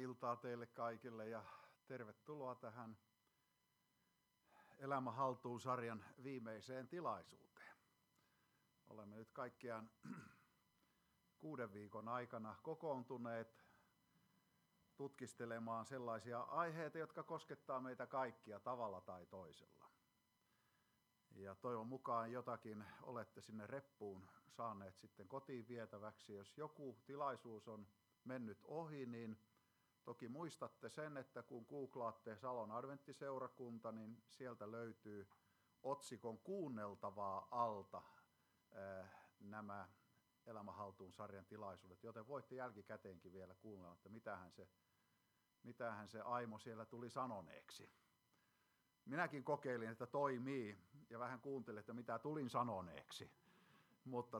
iltaa teille kaikille ja tervetuloa tähän Elämä haltuun-sarjan viimeiseen tilaisuuteen. Olemme nyt kaikkiaan 6 viikon aikana kokoontuneet tutkistelemaan sellaisia aiheita, jotka koskettaa meitä kaikkia tavalla tai toisella. Ja toivon mukaan jotakin olette sinne reppuun saaneet sitten kotiin vietäväksi. Jos joku tilaisuus on mennyt ohi, niin toki muistatte sen, että kun googlaatte Salon adventtiseurakunta, niin sieltä löytyy otsikon kuunneltavaa alta nämä Elämä haltuun-sarjan tilaisuudet, joten voitte jälkikäteenkin vielä kuunnella, että mitähän se Aimo siellä tuli sanoneeksi. Minäkin kokeilin, että toimii ja vähän kuuntelin, että mitä tulin sanoneeksi, mutta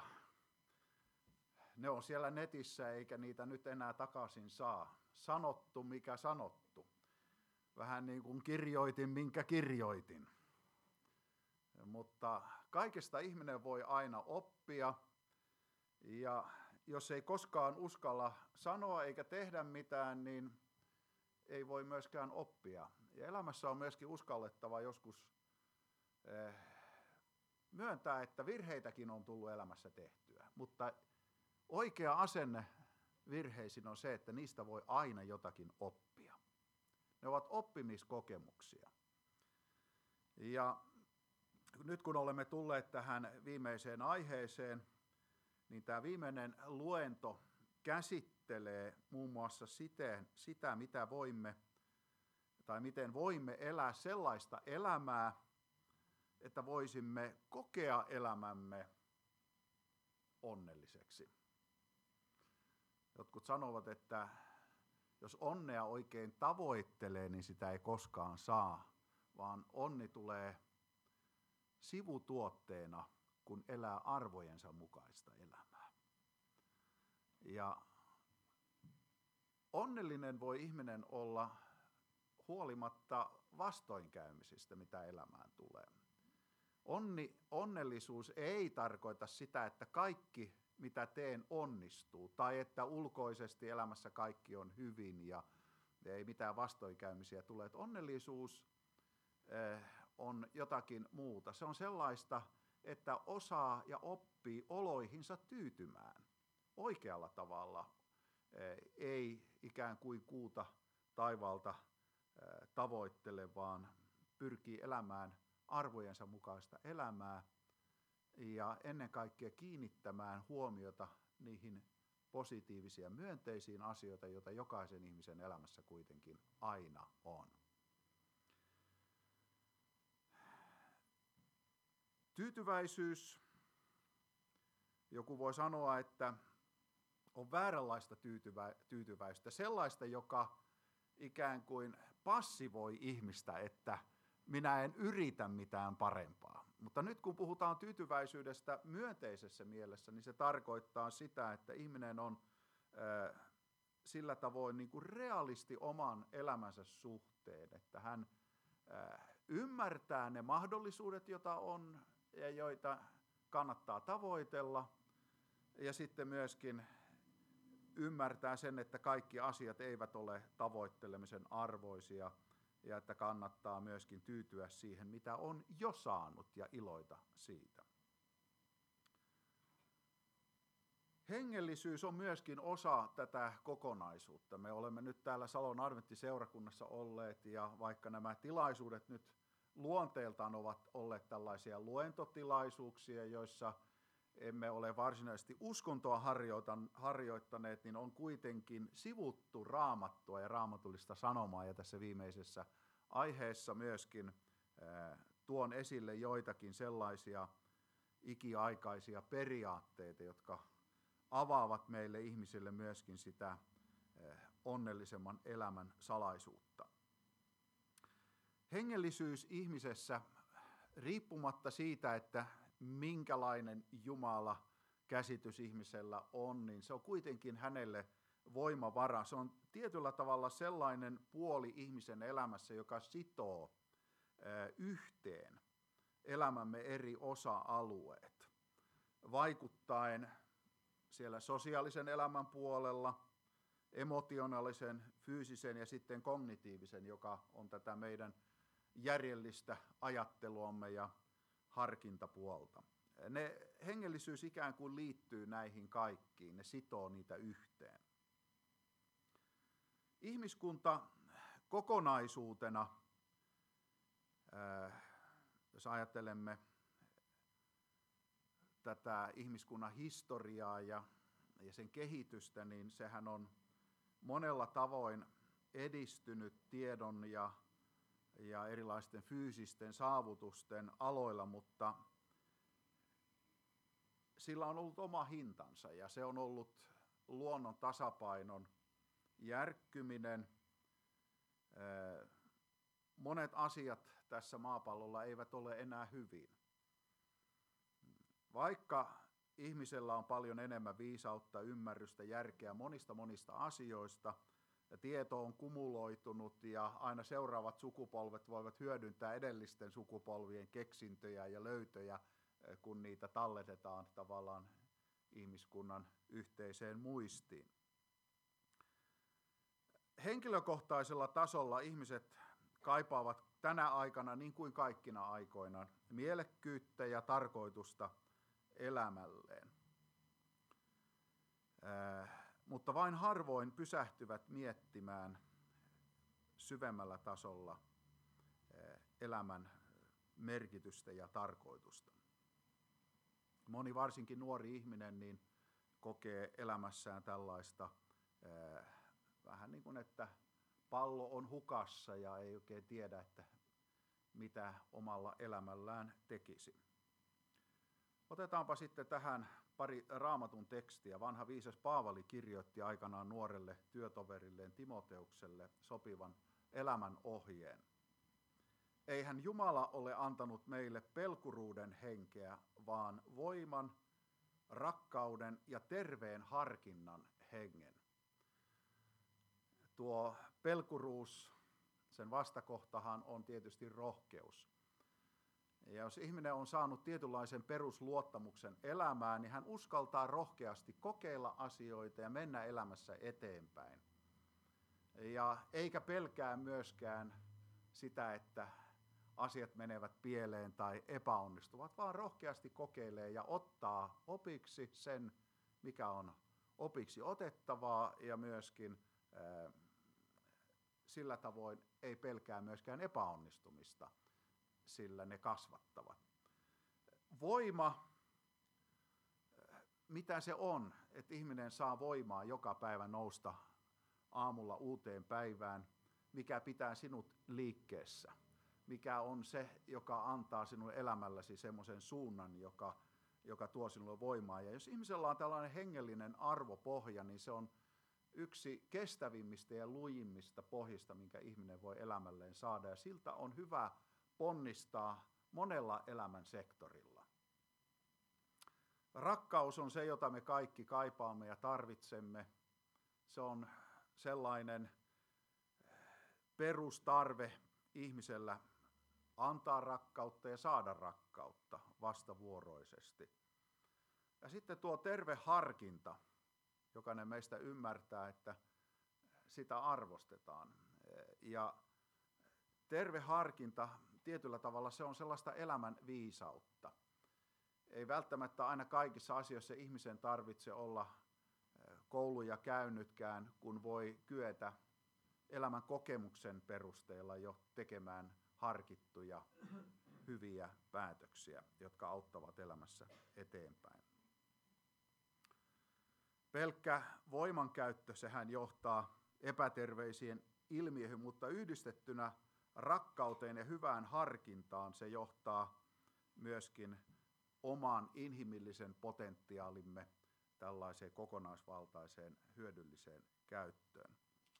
ne on siellä netissä eikä niitä nyt enää takaisin saa. Sanottu mikä sanottu. Vähän niin kuin kirjoitin minkä kirjoitin. Mutta kaikesta ihminen voi aina oppia ja jos ei koskaan uskalla sanoa eikä tehdä mitään, niin ei voi myöskään oppia. Ja elämässä on myöskin uskallettava joskus myöntää, että virheitäkin on tullut elämässä tehtyä. Mutta oikea asenne virheisiin on se, että niistä voi aina jotakin oppia. Ne ovat oppimiskokemuksia. Ja nyt kun olemme tulleet tähän viimeiseen aiheeseen, niin tämä viimeinen luento käsittelee muun muassa sitä, mitä voimme tai miten voimme elää sellaista elämää, että voisimme kokea elämämme onnelliseksi. Jotkut sanovat, että jos onnea oikein tavoittelee, niin sitä ei koskaan saa, vaan onni tulee sivutuotteena, kun elää arvojensa mukaista elämää. Ja onnellinen voi ihminen olla huolimatta vastoinkäymisistä, mitä elämään tulee. Onnellisuus ei tarkoita sitä, että kaikki mitä teen onnistuu, tai että ulkoisesti elämässä kaikki on hyvin ja ei mitään vastoinkäymisiä tule. Että onnellisuus on jotakin muuta. Se on sellaista, että osaa ja oppii oloihinsa tyytymään oikealla tavalla, ei ikään kuin kuuta taivaalta tavoittele, vaan pyrkii elämään arvojensa mukaista elämää ja ennen kaikkea kiinnittämään huomiota niihin positiivisia myönteisiin asioita, joita jokaisen ihmisen elämässä kuitenkin aina on. Tyytyväisyys, joku voi sanoa, että on vääränlaista tyytyväisyyttä, sellaista, joka ikään kuin passivoi ihmistä, että minä en yritä mitään parempaa. Mutta nyt kun puhutaan tyytyväisyydestä myönteisessä mielessä, niin se tarkoittaa sitä, että ihminen on sillä tavoin niin kuin realisti oman elämänsä suhteen, että hän ymmärtää ne mahdollisuudet, joita on ja joita kannattaa tavoitella, ja sitten myöskin ymmärtää sen, että kaikki asiat eivät ole tavoittelemisen arvoisia, ja että kannattaa myöskin tyytyä siihen, mitä on jo saanut ja iloita siitä. Hengellisyys on myöskin osa tätä kokonaisuutta. Me olemme nyt täällä Salon adventtiseurakunnassa olleet, ja vaikka nämä tilaisuudet nyt luonteeltaan ovat olleet tällaisia luentotilaisuuksia, joissa emme ole varsinaisesti uskontoa harjoittaneet, niin on kuitenkin sivuttu Raamattua ja raamatullista sanomaa, ja tässä viimeisessä aiheessa myöskin tuon esille joitakin sellaisia ikiaikaisia periaatteita, jotka avaavat meille ihmisille myöskin sitä onnellisemman elämän salaisuutta. Hengellisyys ihmisessä, riippumatta siitä, että minkälainen Jumala käsitys ihmisellä on, niin se on kuitenkin hänelle voimavara. Se on tietyllä tavalla sellainen puoli ihmisen elämässä, joka sitoo yhteen elämämme eri osa-alueet, vaikuttaen siellä sosiaalisen elämän puolella emotionaalisen, fyysisen ja sitten kognitiivisen, joka on tätä meidän järjellistä ajatteluamme ja harkintapuolta. Ne hengellisyys ikään kuin liittyy näihin kaikkiin, ne sitoo niitä yhteen. Ihmiskunta kokonaisuutena, jos ajattelemme tätä ihmiskunnan historiaa ja sen kehitystä, niin sehän on monella tavoin edistynyt tiedon ja erilaisten fyysisten saavutusten aloilla, mutta sillä on ollut oma hintansa ja se on ollut luonnon tasapainon järkkyminen. Monet asiat tässä maapallolla eivät ole enää hyvin. Vaikka ihmisellä on paljon enemmän viisautta, ymmärrystä, järkeä monista asioista, ja tieto on kumuloitunut ja aina seuraavat sukupolvet voivat hyödyntää edellisten sukupolvien keksintöjä ja löytöjä, kun niitä talletetaan tavallaan ihmiskunnan yhteiseen muistiin. Henkilökohtaisella tasolla ihmiset kaipaavat tänä aikana, niin kuin kaikkina aikoina, mielekkyyttä ja tarkoitusta elämälleen. Mutta vain harvoin pysähtyvät miettimään syvemmällä tasolla elämän merkitystä ja tarkoitusta. Moni, varsinkin nuori ihminen, niin kokee elämässään tällaista vähän niin kuin, että pallo on hukassa ja ei oikein tiedä, että mitä omalla elämällään tekisi. Otetaanpa sitten tähän pari Raamatun tekstiä. Vanha viisas Paavali kirjoitti aikanaan nuorelle työtoverilleen Timoteukselle sopivan elämän ohjeen. Eihän Jumala ole antanut meille pelkuruuden henkeä, vaan voiman, rakkauden ja terveen harkinnan hengen. Tuo pelkuruus, sen vastakohtahan on tietysti rohkeus. Ja jos ihminen on saanut tietynlaisen perusluottamuksen elämään, niin hän uskaltaa rohkeasti kokeilla asioita ja mennä elämässä eteenpäin. Ja eikä pelkää myöskään sitä, että asiat menevät pieleen tai epäonnistuvat, vaan rohkeasti kokeilee ja ottaa opiksi sen, mikä on opiksi otettavaa, ja myöskin sillä tavoin ei pelkää myöskään epäonnistumista, sillä ne kasvattavat. Voima, mitä se on, että ihminen saa voimaa joka päivä nousta aamulla uuteen päivään, mikä pitää sinut liikkeessä, mikä on se, joka antaa sinun elämälläsi semmoisen suunnan, joka tuo sinulle voimaa. Ja jos ihmisellä on tällainen hengellinen arvopohja, niin se on yksi kestävimmistä ja lujimmista pohjista, minkä ihminen voi elämälleen saada, ja siltä on hyvä ponnistaa monella elämän sektorilla. Rakkaus on se, jota me kaikki kaipaamme ja tarvitsemme. Se on sellainen perustarve ihmisellä antaa rakkautta ja saada rakkautta vastavuoroisesti. Ja sitten tuo terve harkinta, jokainen meistä ymmärtää, että sitä arvostetaan. Ja terve harkinta tietyllä tavalla se on sellaista elämän viisautta. Ei välttämättä aina kaikissa asioissa ihmisen tarvitse olla kouluja käynytkään, kun voi kyetä elämän kokemuksen perusteella jo tekemään harkittuja hyviä päätöksiä, jotka auttavat elämässä eteenpäin. Pelkkä voimankäyttö, sehän johtaa epäterveisiin ilmiöihin, mutta yhdistettynä rakkauteen ja hyvään harkintaan se johtaa myöskin oman inhimillisen potentiaalimme tällaiseen kokonaisvaltaiseen hyödylliseen käyttöön.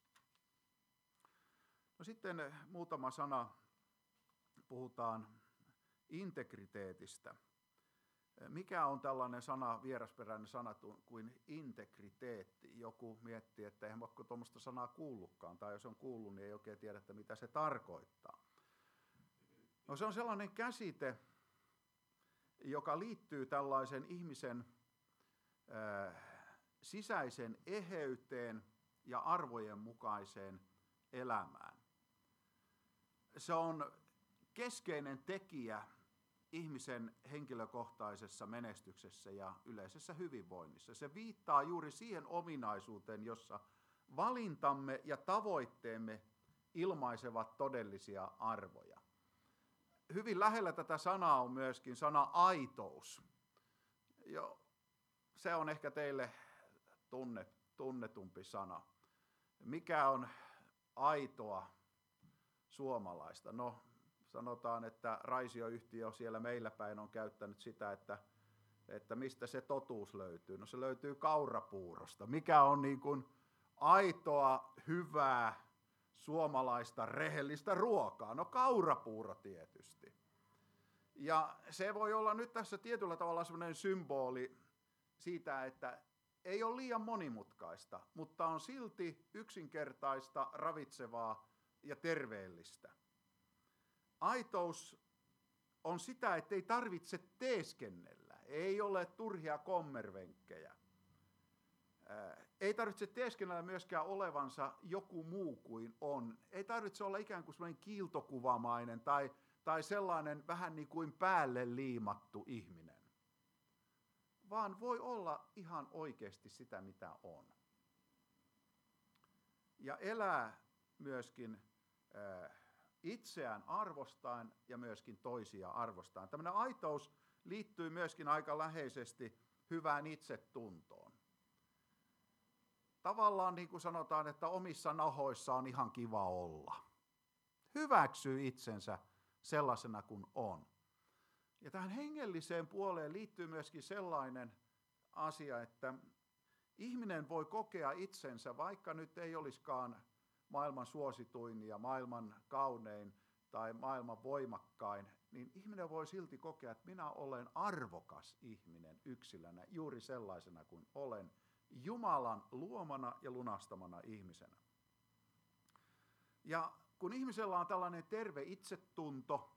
No sitten muutama sana, puhutaan integriteetistä. Mikä on tällainen sana, vierasperäinen sana kuin integriteetti? Joku miettii, että eihän vaikka tuommoista sanaa kuullutkaan, tai jos on kuullut, niin ei oikein tiedä, että mitä se tarkoittaa. No se on sellainen käsite, joka liittyy tällaisen ihmisen sisäisen eheyteen ja arvojen mukaiseen elämään. Se on keskeinen tekijä ihmisen henkilökohtaisessa menestyksessä ja yleisessä hyvinvoinnissa. Se viittaa juuri siihen ominaisuuteen, jossa valintamme ja tavoitteemme ilmaisevat todellisia arvoja. Hyvin lähellä tätä sanaa on myöskin sana aitous. Se on ehkä teille tunnetumpi sana. Mikä on aitoa suomalaista? No, sanotaan, että Raisio-yhtiö siellä meillä päin on käyttänyt sitä, että mistä se totuus löytyy. No se löytyy kaurapuurosta. Mikä on niin kuin aitoa, hyvää, suomalaista, rehellistä ruokaa? No kaurapuuro tietysti. Ja se voi olla nyt tässä tietyllä tavalla sellainen symboli siitä, että ei ole liian monimutkaista, mutta on silti yksinkertaista, ravitsevaa ja terveellistä. Aitous on sitä, että ei tarvitse teeskennellä, ei ole turhia kommervenkkejä. Ei tarvitse teeskennellä myöskään olevansa joku muu kuin on. Ei tarvitse olla ikään kuin sellainen kiiltokuvamainen tai sellainen vähän niin kuin päälle liimattu ihminen, vaan voi olla ihan oikeasti sitä, mitä on. Ja elää myöskin itseään arvostaen ja myöskin toisia arvostaen. Tämmöinen aitous liittyy myöskin aika läheisesti hyvään itsetuntoon. Tavallaan niin kuin sanotaan, että omissa nahoissa on ihan kiva olla. Hyväksyy itsensä sellaisena kuin on. Ja tähän hengelliseen puoleen liittyy myöskin sellainen asia, että ihminen voi kokea itsensä, vaikka nyt ei olisikaan maailman suosituin ja maailman kaunein tai maailman voimakkain, niin ihminen voi silti kokea, että minä olen arvokas ihminen yksilönä, juuri sellaisena kuin olen, Jumalan luomana ja lunastamana ihmisenä. Ja kun ihmisellä on tällainen terve itsetunto,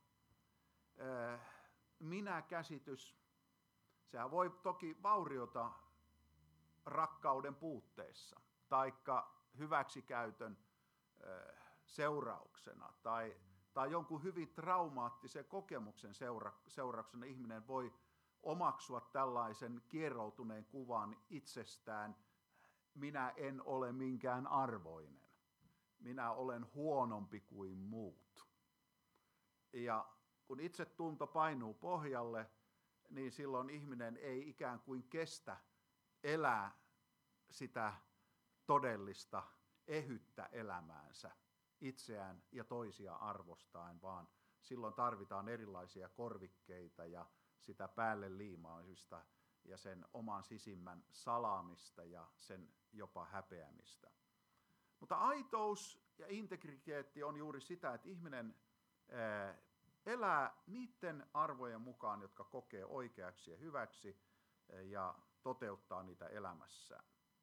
minäkäsitys, sehän voi toki vauriota rakkauden puutteessa, taikka hyväksikäytön seurauksena, tai jonkun hyvin traumaattisen kokemuksen seurauksena ihminen voi omaksua tällaisen kieroutuneen kuvan itsestään, minä en ole minkään arvoinen, minä olen huonompi kuin muut. Ja kun itsetunto painuu pohjalle, niin silloin ihminen ei ikään kuin kestä elää sitä todellista ehyttä elämäänsä itseään ja toisia arvostaen, vaan silloin tarvitaan erilaisia korvikkeita ja sitä päälle liimaamista ja sen oman sisimmän salaamista ja sen jopa häpeämistä. Mutta aitous ja integriteetti on juuri sitä, että ihminen elää niiden arvojen mukaan, jotka kokee oikeaksi ja hyväksi ja toteuttaa niitä elämässään.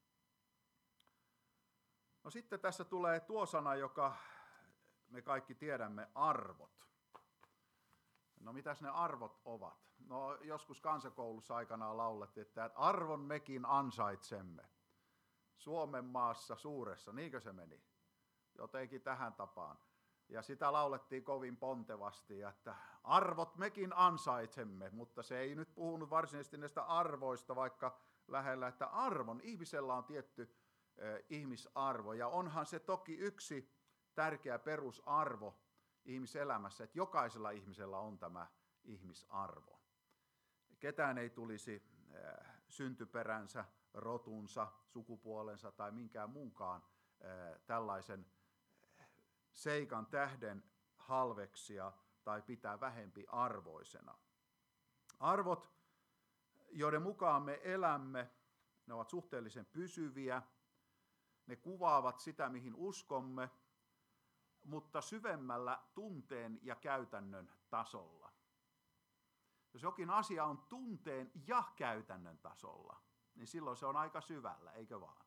No sitten tässä tulee tuo sana, joka me kaikki tiedämme, arvot. No mitäs ne arvot ovat? No joskus kansakoulussa aikanaan laulettiin, että arvon mekin ansaitsemme. Suomen maassa suuressa, niinkö se meni? Jotenkin tähän tapaan. Ja sitä laulettiin kovin pontevasti, että arvot mekin ansaitsemme, mutta se ei nyt puhunut varsinaisesti näistä arvoista, vaikka lähellä, että ihmisellä on tietty ihmisarvo. Ja onhan se toki yksi tärkeä perusarvo ihmiselämässä, että jokaisella ihmisellä on tämä ihmisarvo. Ketään ei tulisi syntyperänsä, rotunsa, sukupuolensa tai minkään muunkaan tällaisen seikan tähden halveksia tai pitää vähempi arvoisena. Arvot, joiden mukaan me elämme, ne ovat suhteellisen pysyviä, ne kuvaavat sitä, mihin uskomme, mutta syvemmällä tunteen ja käytännön tasolla. Jos jokin asia on tunteen ja käytännön tasolla, niin silloin se on aika syvällä, eikö vaan?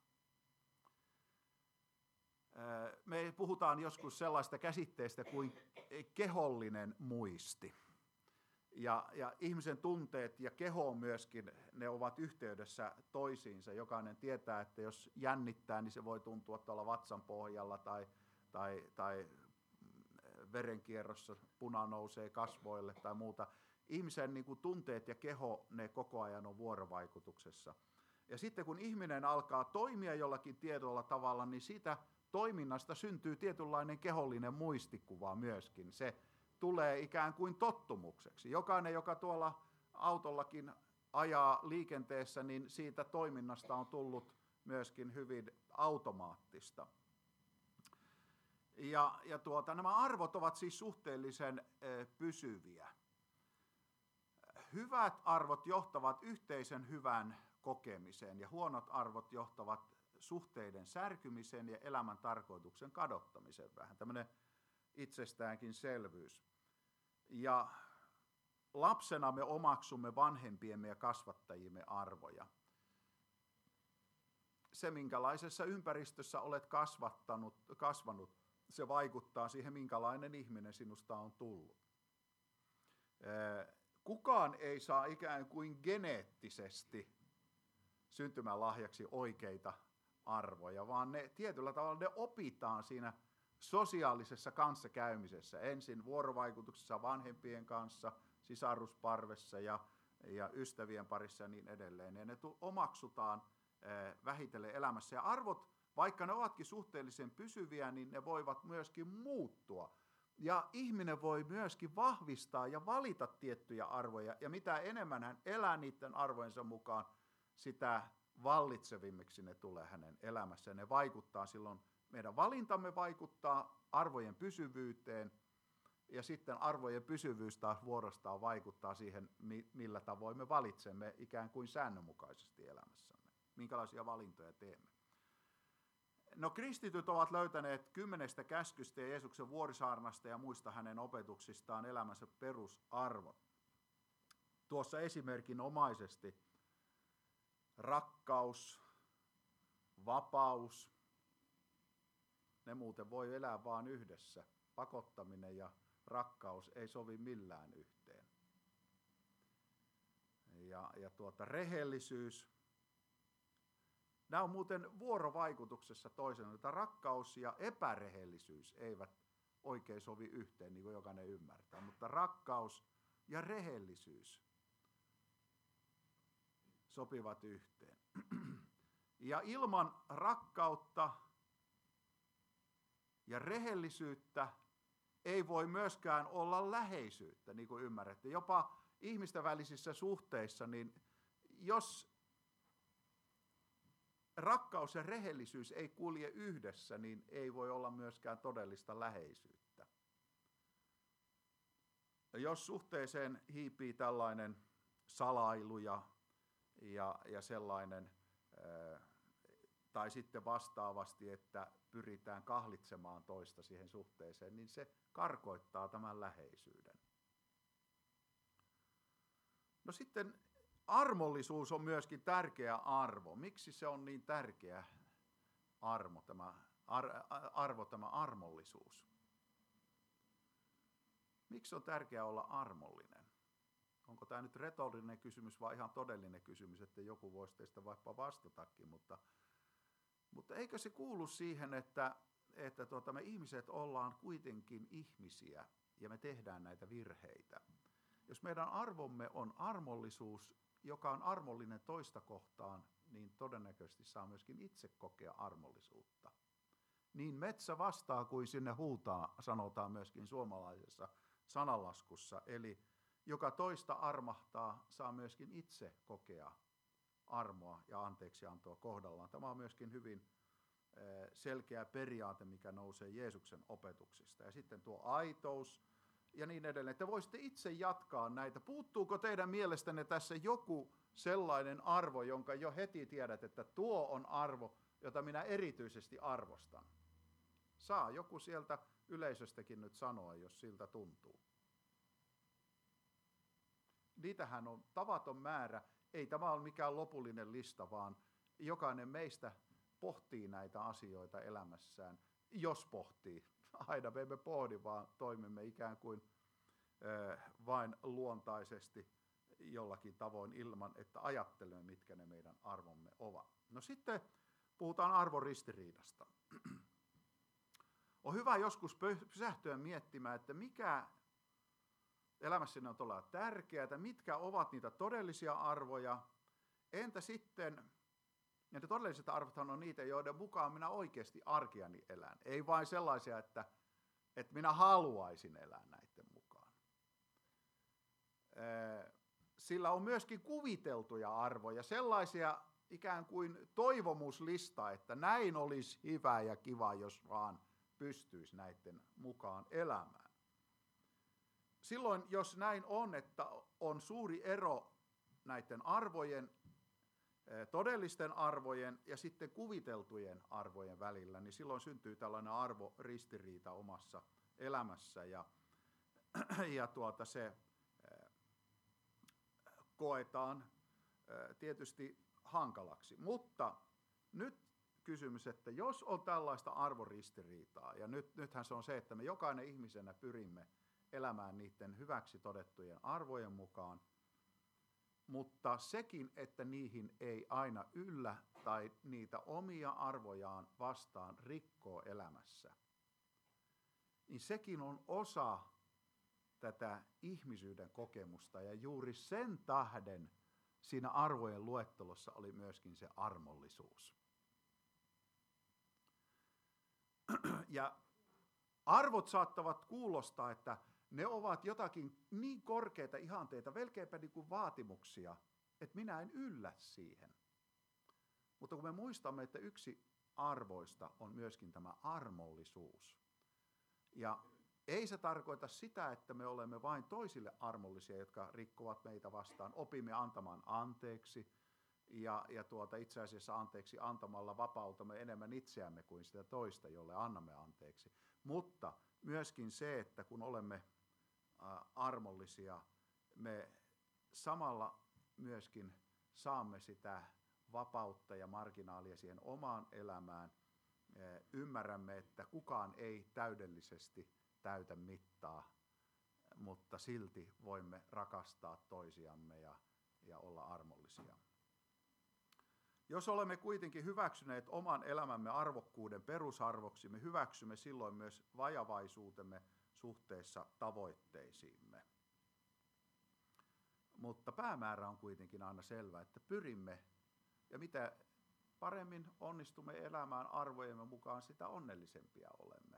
Me puhutaan joskus sellaista käsitteestä kuin kehollinen muisti. Ja ihmisen tunteet ja keho myöskin, ne ovat yhteydessä toisiinsa. Jokainen tietää, että jos jännittää, niin se voi tuntua tuolla vatsan pohjalla tai verenkierrossa puna nousee kasvoille tai muuta. Ihmisen niin kuin tunteet ja keho, ne koko ajan on vuorovaikutuksessa. Ja sitten kun ihminen alkaa toimia jollakin tietyllä tavalla, niin siitä toiminnasta syntyy tietynlainen kehollinen muistikuva myöskin. Se tulee ikään kuin tottumukseksi. Jokainen, joka tuolla autollakin ajaa liikenteessä, niin siitä toiminnasta on tullut myöskin hyvin automaattista. Nämä arvot ovat siis suhteellisen pysyviä. Hyvät arvot johtavat yhteisen hyvän kokemiseen ja huonot arvot johtavat suhteiden särkymiseen ja elämän tarkoituksen kadottamiseen. Vähän tämmöinen itsestäänkin selvyys. Ja lapsena me omaksumme vanhempiemme ja kasvattajimme arvoja. Se, minkälaisessa ympäristössä olet kasvanut, se vaikuttaa siihen, minkälainen ihminen sinusta on tullut. Kukaan ei saa ikään kuin geneettisesti syntymälahjaksi oikeita arvoja, vaan ne tietyllä tavalla ne opitaan siinä sosiaalisessa kanssakäymisessä. Ensin vuorovaikutuksessa vanhempien kanssa, sisarusparvessa ja ystävien parissa ja niin edelleen. Ja ne omaksutaan vähitellen elämässä. Ja arvot, vaikka ne ovatkin suhteellisen pysyviä, niin ne voivat myöskin muuttua. Ja ihminen voi myöskin vahvistaa ja valita tiettyjä arvoja. Ja mitä enemmän hän elää niiden arvojensa mukaan, sitä vallitsevimmiksi ne tulee hänen elämässään. Ne vaikuttaa silloin, meidän valintamme vaikuttaa arvojen pysyvyyteen, ja sitten arvojen pysyvyys taas vuorostaan vaikuttaa siihen, millä tavoin me valitsemme ikään kuin säännönmukaisesti elämässämme. Minkälaisia valintoja teemme. No, kristityt ovat löytäneet 10 käskystä ja Jeesuksen vuorisaarnasta ja muista hänen opetuksistaan elämänsä perusarvot. Tuossa esimerkinomaisesti rakkaus, vapaus, ne muuten voi elää vain yhdessä. Pakottaminen ja rakkaus ei sovi millään yhteen. Ja rehellisyys. Nämä on muuten vuorovaikutuksessa toisenaan, että rakkaus ja epärehellisyys eivät oikein sovi yhteen, niin kuin jokainen ymmärtää. Mutta rakkaus ja rehellisyys sopivat yhteen. Ja ilman rakkautta ja rehellisyyttä ei voi myöskään olla läheisyyttä, niin kuin ymmärrätte. Jopa ihmisten välisissä suhteissa, niin jos rakkaus ja rehellisyys ei kulje yhdessä, niin ei voi olla myöskään todellista läheisyyttä. Ja jos suhteeseen hiipii tällainen salailu ja sellainen, tai sitten vastaavasti, että pyritään kahlitsemaan toista siihen suhteeseen, niin se karkoittaa tämän läheisyyden. No sitten armollisuus on myöskin tärkeä arvo. Miksi se on niin tärkeä tämä armollisuus? Miksi on tärkeää olla armollinen? Onko tämä nyt retorinen kysymys vai ihan todellinen kysymys, että joku voisi teistä vaikka vastatakin, mutta eikö se kuulu siihen, että me ihmiset ollaan kuitenkin ihmisiä ja me tehdään näitä virheitä. Jos meidän arvomme on armollisuus, joka on armollinen toista kohtaan, niin todennäköisesti saa myöskin itse kokea armollisuutta. Niin metsä vastaa kuin sinne huutaa, sanotaan myöskin suomalaisessa sananlaskussa. Eli joka toista armahtaa, saa myöskin itse kokea armoa ja anteeksiantoa kohdallaan. Tämä on myöskin hyvin selkeä periaate, mikä nousee Jeesuksen opetuksista. Ja sitten tuo aitous ja niin edelleen. Te voisitte itse jatkaa näitä. Puuttuuko teidän mielestänne tässä joku sellainen arvo, jonka jo heti tiedät, että tuo on arvo, jota minä erityisesti arvostan? Saa joku sieltä yleisöstäkin nyt sanoa, jos siltä tuntuu. Niitähän on tavaton määrä. Ei tämä ole mikään lopullinen lista, vaan jokainen meistä pohtii näitä asioita elämässään, jos pohtii. Aina me emme pohdi, vaan toimimme ikään kuin vain luontaisesti jollakin tavoin ilman, että ajattelemme, mitkä ne meidän arvomme ovat. No sitten puhutaan arvoristiriidasta. On hyvä joskus pysähtyä miettimään, että mikä elämässäni on todella tärkeää, mitkä ovat niitä todellisia arvoja. Entä sitten, ja ne todelliset arvothan on niitä, joiden mukaan minä oikeasti arkeani elän. Ei vain sellaisia, että minä haluaisin elää näiden mukaan. Sillä on myöskin kuviteltuja arvoja, sellaisia ikään kuin toivomuslista, että näin olisi hyvä ja kiva, jos vaan pystyisi näiden mukaan elämään. Silloin, jos näin on, että on suuri ero näiden arvojen, todellisten arvojen ja sitten kuviteltujen arvojen välillä, niin silloin syntyy tällainen arvoristiriita omassa elämässä ja se koetaan tietysti hankalaksi. Mutta nyt kysymys, että jos on tällaista arvoristiriitaa, ja nythän se on se, että me jokainen ihmisenä pyrimme elämään niiden hyväksi todettujen arvojen mukaan, mutta sekin, että niihin ei aina yllä tai niitä omia arvojaan vastaan rikkoo elämässä, niin sekin on osa tätä ihmisyyden kokemusta ja juuri sen tähden siinä arvojen luettelossa oli myöskin se armollisuus. Ja arvot saattavat kuulostaa, että ne ovat jotakin niin korkeita ihanteita, melkeinpä niin kuin vaatimuksia, että minä en yllä siihen. Mutta kun me muistamme, että yksi arvoista on myöskin tämä armollisuus. Ja ei se tarkoita sitä, että me olemme vain toisille armollisia, jotka rikkovat meitä vastaan. Opimme antamaan anteeksi ja itse asiassa anteeksi antamalla vapautamme enemmän itseämme kuin sitä toista, jolle annamme anteeksi. Mutta myöskin se, että kun olemme armollisia, me samalla myöskin saamme sitä vapautta ja marginaalia siihen omaan elämään. Ymmärrämme, että kukaan ei täydellisesti täytä mittaa, mutta silti voimme rakastaa toisiamme ja olla armollisia. Jos olemme kuitenkin hyväksyneet oman elämämme arvokkuuden perusarvoksi, me hyväksymme silloin myös vajavaisuutemme suhteessa tavoitteisiimme. Mutta päämäärä on kuitenkin aina selvä, että pyrimme, ja mitä paremmin onnistumme elämään arvojemme mukaan, sitä onnellisempia olemme.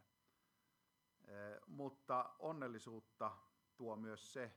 Mutta onnellisuutta tuo myös se,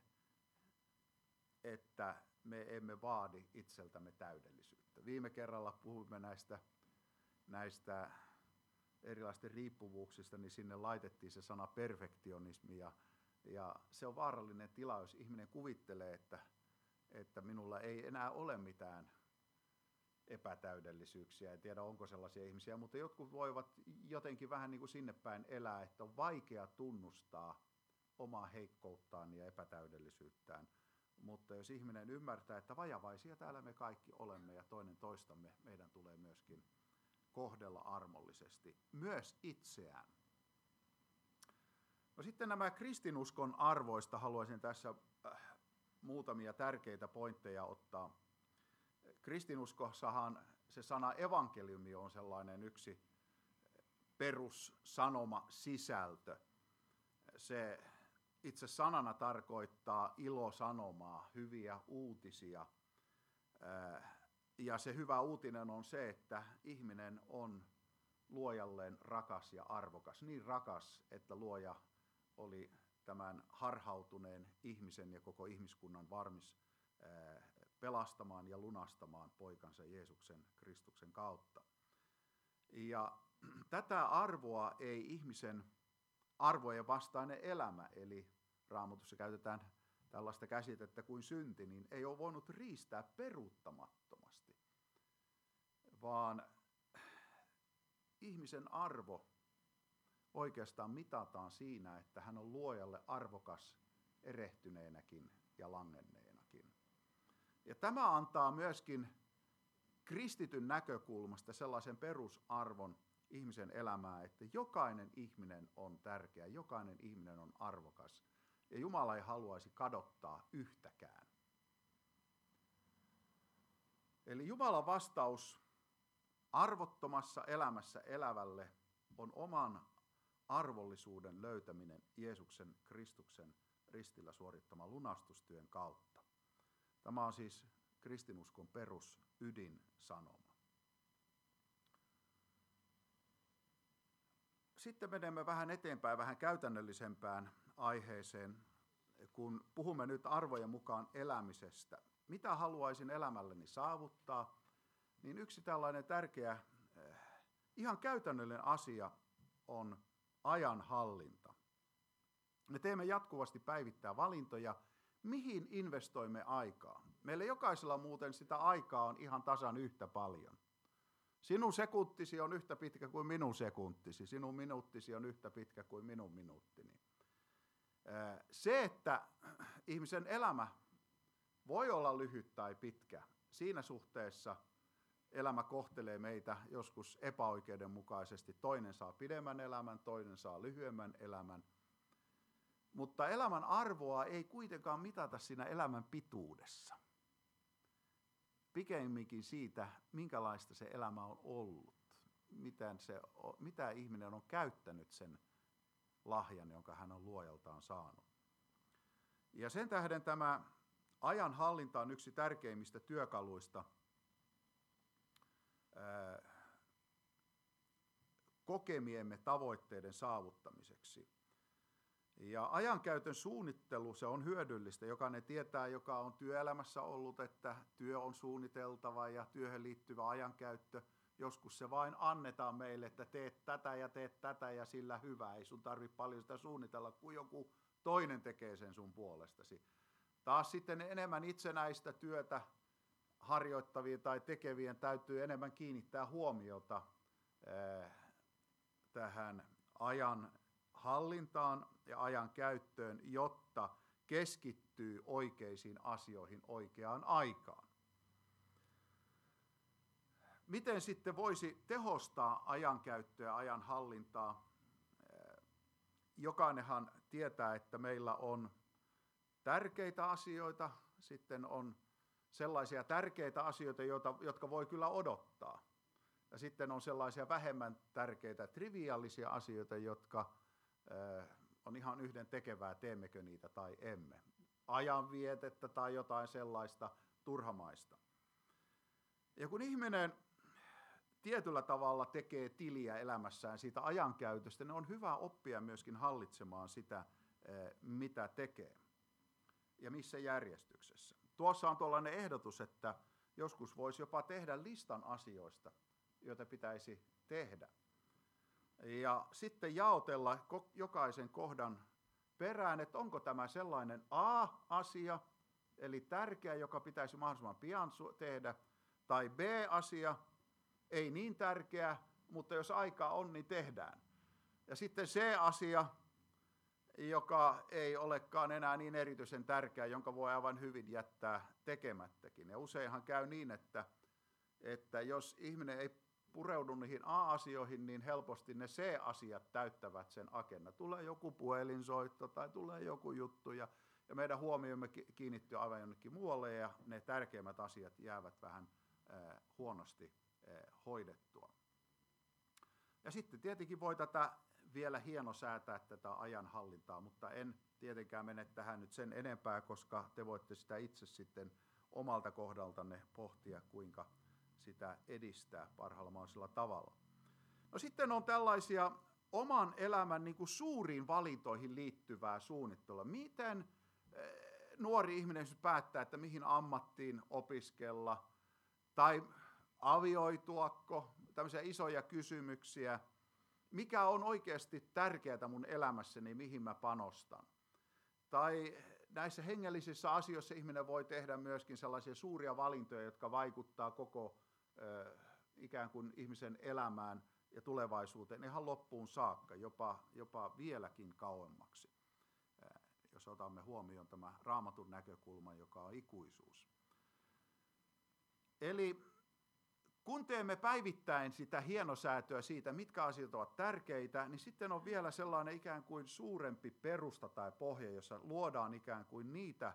että me emme vaadi itseltämme täydellisyyttä. Viime kerralla puhuimme näistä erilaisista riippuvuuksista, niin sinne laitettiin se sana perfektionismi, ja se on vaarallinen tila, jos ihminen kuvittelee, että minulla ei enää ole mitään epätäydellisyyksiä. En tiedä, onko sellaisia ihmisiä, mutta jotkut voivat jotenkin vähän niin kuin sinne päin elää, että on vaikea tunnustaa omaa heikkouttaan ja epätäydellisyyttään. Mutta jos ihminen ymmärtää, että vajavaisia täällä me kaikki olemme ja toinen toistamme, meidän tulee myöskin kohdella armollisesti myös itseään. No sitten nämä kristinuskon arvoista haluaisin tässä muutamia tärkeitä pointteja ottaa. Kristinuskossahan se sana evankeliumi on sellainen yksi perussanoma sisältö. Se itse sanana tarkoittaa ilosanomaa, hyviä uutisia. Ja se hyvä uutinen on se, että ihminen on luojalleen rakas ja arvokas. Niin rakas, että luoja oli tämän harhautuneen ihmisen ja koko ihmiskunnan varmis pelastamaan ja lunastamaan poikansa Jeesuksen Kristuksen kautta. Ja tätä arvoa ei ihmisen arvojen vastainen elämä, eli Raamatussa käytetään tällaista käsitettä kuin synti, niin ei ole voinut riistää peruuttamattomasti, vaan ihmisen arvo oikeastaan mitataan siinä, että hän on luojalle arvokas erehtyneenäkin ja langenneenakin. Ja tämä antaa myöskin kristityn näkökulmasta sellaisen perusarvon ihmisen elämään, että jokainen ihminen on tärkeä, jokainen ihminen on arvokas. ja Jumala ei haluaisi kadottaa yhtäkään. Eli Jumalan vastaus arvottomassa elämässä elävälle on oman arvollisuuden löytäminen Jeesuksen Kristuksen ristillä suorittaman lunastustyön kautta. Tämä on siis kristinuskon perusydinsanoma. Sitten menemme vähän eteenpäin, vähän käytännöllisempään aiheeseen, kun puhumme nyt arvojen mukaan elämisestä. Mitä haluaisin elämälleni saavuttaa, niin yksi tällainen tärkeä, ihan käytännöllinen asia on ajanhallinta. Me teemme jatkuvasti päivittäin valintoja, mihin investoimme aikaa. Meillä jokaisella muuten sitä aikaa on ihan tasan yhtä paljon. Sinun sekuntisi on yhtä pitkä kuin minun sekuntisi, sinun minuuttisi on yhtä pitkä kuin minun minuuttini. Se, että ihmisen elämä voi olla lyhyt tai pitkä, siinä suhteessa elämä kohtelee meitä joskus epäoikeudenmukaisesti. Toinen saa pidemmän elämän, toinen saa lyhyemmän elämän. Mutta elämän arvoa ei kuitenkaan mitata siinä elämän pituudessa. Pikemminkin siitä, minkälaista se elämä on ollut. Mitä ihminen on käyttänyt sen lahjan, jonka hän on luojaltaan saanut. Ja sen tähden tämä ajan hallinta on yksi tärkeimmistä työkaluista kokemiemme tavoitteiden saavuttamiseksi. Ja ajankäytön suunnittelu, se on hyödyllistä. Jokainen tietää, joka on työelämässä ollut, että työ on suunniteltava ja työhön liittyvä ajankäyttö. Joskus se vain annetaan meille, että teet tätä ja sillä hyvä. Ei sun tarvitse paljon sitä suunnitella, kun joku toinen tekee sen sun puolestasi. Taas sitten enemmän itsenäistä työtä harjoittavien tai tekevien täytyy enemmän kiinnittää huomiota tähän ajan hallintaan ja ajan käyttöön, jotta keskittyy oikeisiin asioihin oikeaan aikaan. Miten sitten voisi tehostaa ajankäyttöä ja ajan hallintaa? Jokainenhan tietää, että meillä on tärkeitä asioita, sitten on sellaisia tärkeitä asioita, jotka voi kyllä odottaa. Ja sitten on sellaisia vähemmän tärkeitä, triviaalisia asioita, jotka on ihan yhden tekevää, teemmekö niitä tai emme. Ajanvietettä tai jotain sellaista turhamaista. Ja kun ihminen tietyllä tavalla tekee tiliä elämässään siitä ajankäytöstä, niin on hyvä oppia myöskin hallitsemaan sitä, mitä tekee ja missä järjestyksessä. Tuossa on tuollainen ehdotus, että joskus voisi jopa tehdä listan asioista, joita pitäisi tehdä. Ja sitten jaotella jokaisen kohdan perään, että onko tämä sellainen A-asia, eli tärkeä, joka pitäisi mahdollisimman pian tehdä, tai B-asia, ei niin tärkeä, mutta jos aikaa on, niin tehdään. Ja sitten C-asia, joka ei olekaan enää niin erityisen tärkeä, jonka voi aivan hyvin jättää tekemättäkin. Ja useinhan käy niin, että jos ihminen ei pureudu niihin A-asioihin, niin helposti ne C-asiat täyttävät sen agendan. Tulee joku puhelinsoitto tai tulee joku juttu ja meidän huomiomme kiinnittyy aivan jonnekin muualle ja ne tärkeimmät asiat jäävät vähän huonosti hoidettua. Ja sitten tietenkin voi tätä vielä hienosäätää tätä ajanhallintaa, mutta en tietenkään mene tähän nyt sen enempää, koska te voitte sitä itse sitten omalta kohdaltanne pohtia, kuinka sitä edistää parhaalla mahdollisella tavalla. No sitten on tällaisia oman elämän niin kuin suuriin valintoihin liittyvää suunnittelua. Miten nuori ihminen päättää, että mihin ammattiin opiskella tai avioituako, tämmöisiä isoja kysymyksiä. Mikä on oikeasti tärkeää mun elämässäni, mihin mä panostan? Tai näissä hengellisissä asioissa ihminen voi tehdä myöskin sellaisia suuria valintoja, jotka vaikuttaa koko ikään kuin ihmisen elämään ja tulevaisuuteen ihan loppuun saakka, jopa vieläkin kauemmaksi, jos otamme huomioon tämä Raamatun näkökulma, joka on ikuisuus. Eli kun teemme päivittäin sitä hienosäätöä siitä, mitkä asiat ovat tärkeitä, niin sitten on vielä sellainen ikään kuin suurempi perusta tai pohja, jossa luodaan ikään kuin niitä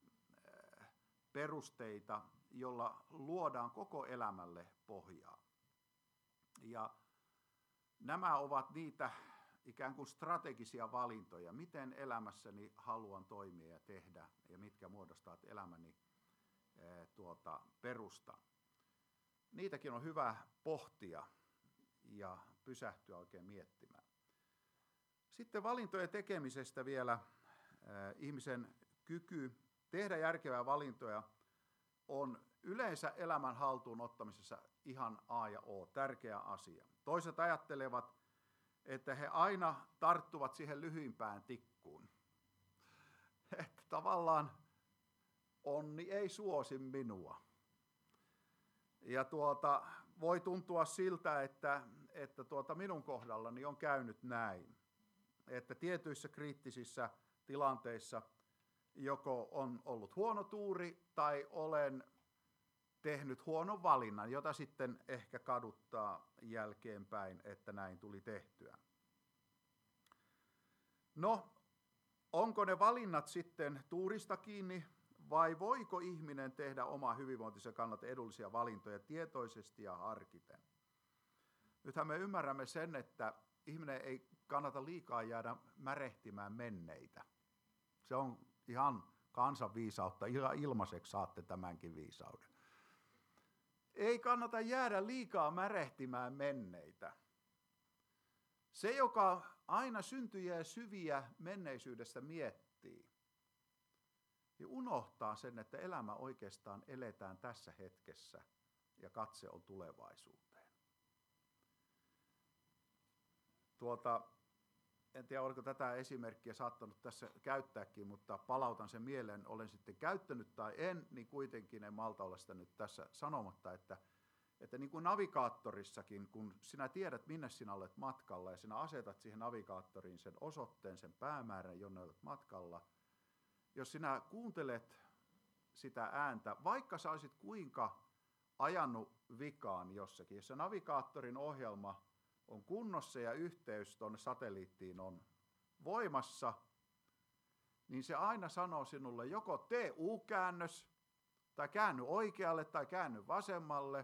perusteita, jolla luodaan koko elämälle pohjaa. Ja nämä ovat niitä ikään kuin strategisia valintoja, miten elämässäni haluan toimia ja tehdä, ja mitkä muodostavat elämäni perustan. Niitäkin on hyvä pohtia ja pysähtyä oikein miettimään. Sitten valintojen tekemisestä vielä. Ihmisen kyky tehdä järkevää valintoja on yleensä elämän haltuun ottamisessa ihan A ja O, tärkeä asia. Toiset ajattelevat, että he aina tarttuvat siihen lyhyimpään tikkuun. Että tavallaan onni ei suosi minua. Ja voi tuntua siltä, että minun kohdallani on käynyt näin. Että tietyissä kriittisissä tilanteissa joko on ollut huono tuuri tai olen tehnyt huonon valinnan, jota sitten ehkä kaduttaa jälkeenpäin, että näin tuli tehtyä. No, onko ne valinnat sitten tuurista kiinni vai voiko ihminen tehdä oma hyvinvointinsa kannalta edullisia valintoja tietoisesti ja harkiten? Nythän me ymmärrämme sen, että ihminen ei kannata liikaa jäädä märehtimään menneitä. Se on ihan kansanviisautta, ilmaiseksi saatte tämänkin viisauden. Ei kannata jäädä liikaa märehtimään menneitä. Se, joka aina syntyjä syviä menneisyydestä miettii, niin unohtaa sen, että elämä oikeastaan eletään tässä hetkessä ja katse on tulevaisuuteen. En tiedä, oliko tätä esimerkkiä saattanut tässä käyttääkin, mutta palautan sen mieleen, olen sitten käyttänyt tai en, niin kuitenkin en malta olla sitä nyt tässä sanomatta, että niin kuin navigaattorissakin, kun sinä tiedät, minne sinä olet matkalla ja sinä asetat siihen navigaattoriin sen osoitteen, sen päämäärän, jonne olet matkalla, jos sinä kuuntelet sitä ääntä, vaikka sä olisit kuinka ajanut vikaan jossakin, jos se navigaattorin ohjelma on kunnossa ja yhteys tuonne satelliittiin on voimassa, niin se aina sanoo sinulle joko tee U-käännös, tai käänny oikealle tai käänny vasemmalle,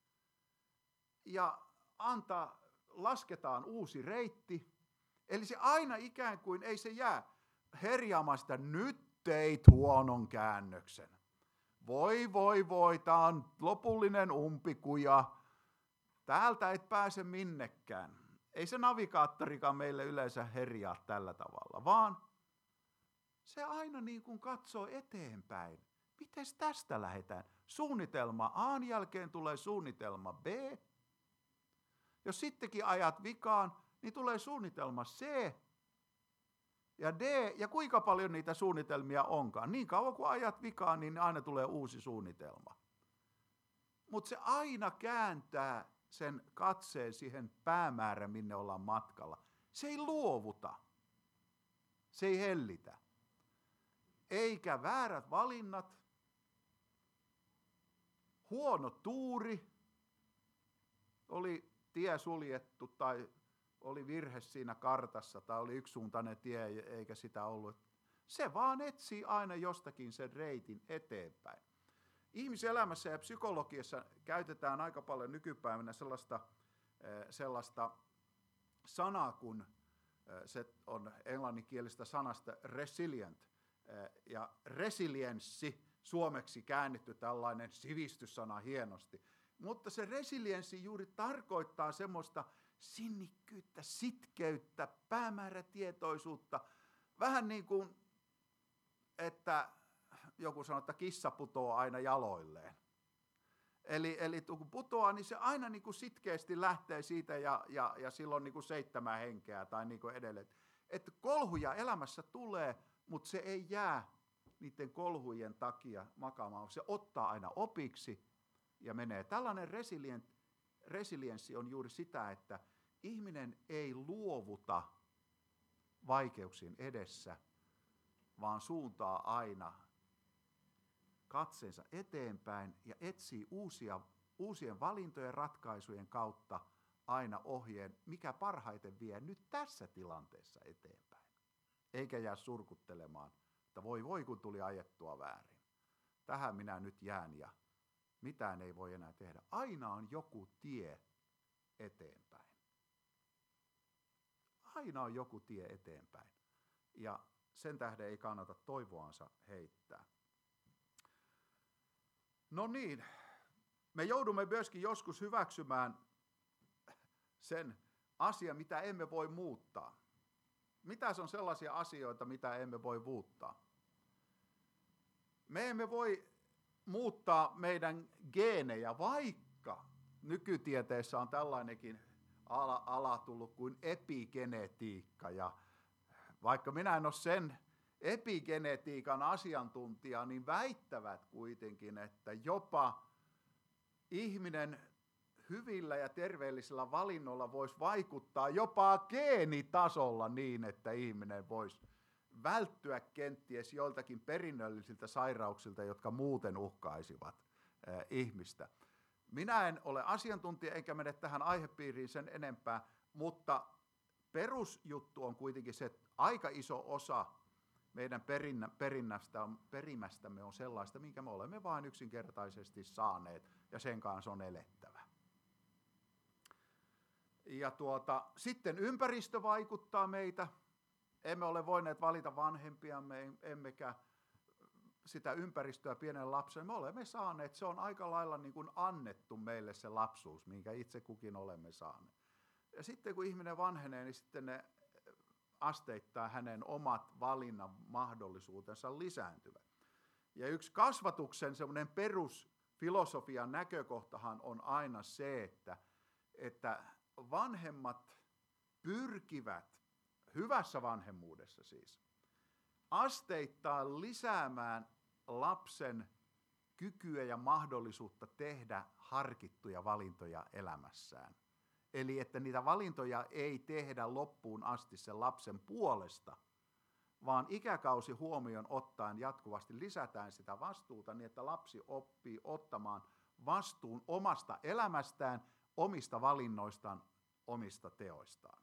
ja lasketaan uusi reitti. Eli se aina ikään kuin ei se jää herjaamaan sitä, nyt teit huonon käännöksen. Voi, tää on lopullinen umpikuja. Täältä et pääse minnekään. Ei se navigaattorikaan meille yleensä herjaa tällä tavalla, vaan se aina niin kuin katsoo eteenpäin. Mites tästä lähdetään? Suunnitelma A:n jälkeen tulee suunnitelma B. Jos sittenkin ajat vikaan, niin tulee suunnitelma C ja D. Ja kuinka paljon niitä suunnitelmia onkaan? Niin kauan kuin ajat vikaan, niin aina tulee uusi suunnitelma. Mutta se aina kääntää sen katseen siihen päämäärään, minne ollaan matkalla. Se ei luovuta. Se ei hellitä. Eikä väärät valinnat, huono tuuri, oli tie suljettu tai oli virhe siinä kartassa tai oli yksisuuntainen tie eikä sitä ollut. Se vaan etsii aina jostakin sen reitin eteenpäin. Ihmiselämässä ja psykologiassa käytetään aika paljon nykypäivänä sellaista sanaa, kun se on englanninkielistä sanasta resilient. Ja resilienssi, suomeksi käännetty tällainen sivistyssana hienosti. Mutta se resilienssi juuri tarkoittaa semmoista sinnikkyyttä, sitkeyttä, päämäärätietoisuutta. Vähän niin kuin, että joku sanoo, että kissa putoaa aina jaloilleen. Eli kun putoaa, niin se aina niin kuin sitkeästi lähtee siitä ja silloin niin kuin 7 henkeä tai niin kuin edelleen. Että kolhuja elämässä tulee, mutta se ei jää niiden kolhujen takia makaamaan. Se ottaa aina opiksi ja menee. Tällainen resilienssi on juuri sitä, että ihminen ei luovuta vaikeuksien edessä, vaan suuntaa aina katseensa eteenpäin ja etsii uusia uusien valintojen ratkaisujen kautta aina ohjeen, mikä parhaiten vie nyt tässä tilanteessa eteenpäin. Eikä jää surkuttelemaan, että voi kun tuli ajettua väärin. Tähän minä nyt jään ja mitään ei voi enää tehdä. Aina on joku tie eteenpäin. Aina on joku tie eteenpäin. Ja sen tähden ei kannata toivoansa heittää. No niin, me joudumme myöskin joskus hyväksymään sen asian, mitä emme voi muuttaa. Mitä on sellaisia asioita, mitä emme voi muuttaa? Me emme voi muuttaa meidän geenejä, vaikka nykytieteessä on tällainenkin ala tullut kuin epigenetiikka. Ja vaikka minä en ole sen epigenetiikan asiantuntija, niin väittävät kuitenkin, että jopa ihminen hyvillä ja terveellisillä valinnoilla voisi vaikuttaa jopa geenitasolla niin, että ihminen voisi välttyä kenties joiltakin perinnöllisiltä sairauksilta, jotka muuten uhkaisivat ihmistä. Minä en ole asiantuntija enkä mene tähän aihepiiriin sen enempää, mutta perusjuttu on kuitenkin se, että aika iso osa meidän perimästämme on sellaista, minkä me olemme vain yksinkertaisesti saaneet, ja sen kanssa on elettävä. Ja sitten ympäristö vaikuttaa meitä. Emme ole voineet valita vanhempiamme, emmekä sitä ympäristöä pienen lapsen. Me olemme saaneet, se on aika lailla niin kuin annettu meille se lapsuus, minkä itse kukin olemme saaneet. Ja sitten kun ihminen vanhenee, niin sitten ne asteittain hänen omat valinnan mahdollisuutensa lisääntyvät. Ja yksi kasvatuksen semmoinen perusfilosofian näkökohtahan on aina se, että vanhemmat pyrkivät, hyvässä vanhemmuudessa siis, asteittain lisäämään lapsen kykyä ja mahdollisuutta tehdä harkittuja valintoja elämässään. Eli että niitä valintoja ei tehdä loppuun asti sen lapsen puolesta, vaan ikäkausi huomioon ottaen jatkuvasti lisätään sitä vastuuta niin, että lapsi oppii ottamaan vastuun omasta elämästään, omista valinnoistaan, omista teoistaan.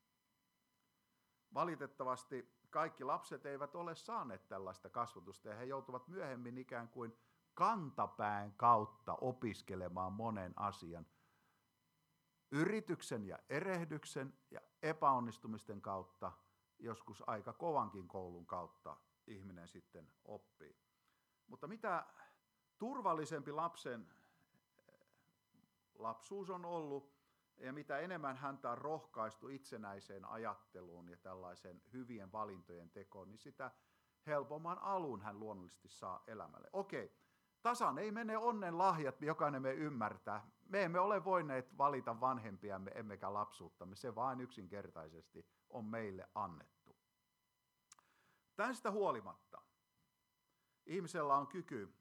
Valitettavasti kaikki lapset eivät ole saaneet tällaista kasvatusta ja he joutuvat myöhemmin ikään kuin kantapään kautta opiskelemaan monen asian. Yrityksen ja erehdyksen ja epäonnistumisten kautta, joskus aika kovankin koulun kautta ihminen sitten oppii. Mutta mitä turvallisempi lapsen lapsuus on ollut ja mitä enemmän häntä on rohkaistu itsenäiseen ajatteluun ja tällaiseen hyvien valintojen tekoon, niin sitä helpomman alun hän luonnollisesti saa elämälle. Okei, tasan ei mene onnen lahjat, jokainen me ymmärtää. Me emme ole voineet valita vanhempiamme emmekä lapsuuttamme, se vain yksinkertaisesti on meille annettu. Tästä huolimatta ihmisellä on kyky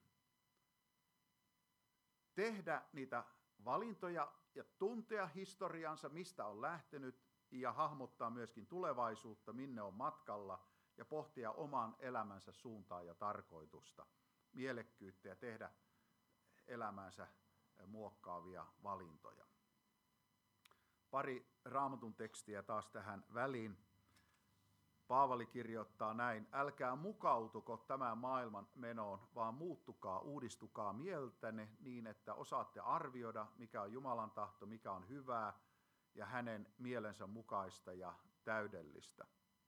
tehdä niitä valintoja ja tuntea historiansa, mistä on lähtenyt, ja hahmottaa myöskin tulevaisuutta, minne on matkalla, ja pohtia oman elämänsä suuntaa ja tarkoitusta, mielekkyyttä ja tehdä elämäänsä muokkaavia valintoja. Pari Raamatun tekstiä taas tähän väliin. Paavali kirjoittaa näin: älkää mukautuko tämän maailman menoon, vaan muuttukaa, uudistukaa mieltänne niin, että osaatte arvioida, mikä on Jumalan tahto, mikä on hyvää ja hänen mielensä mukaista ja täydellistä.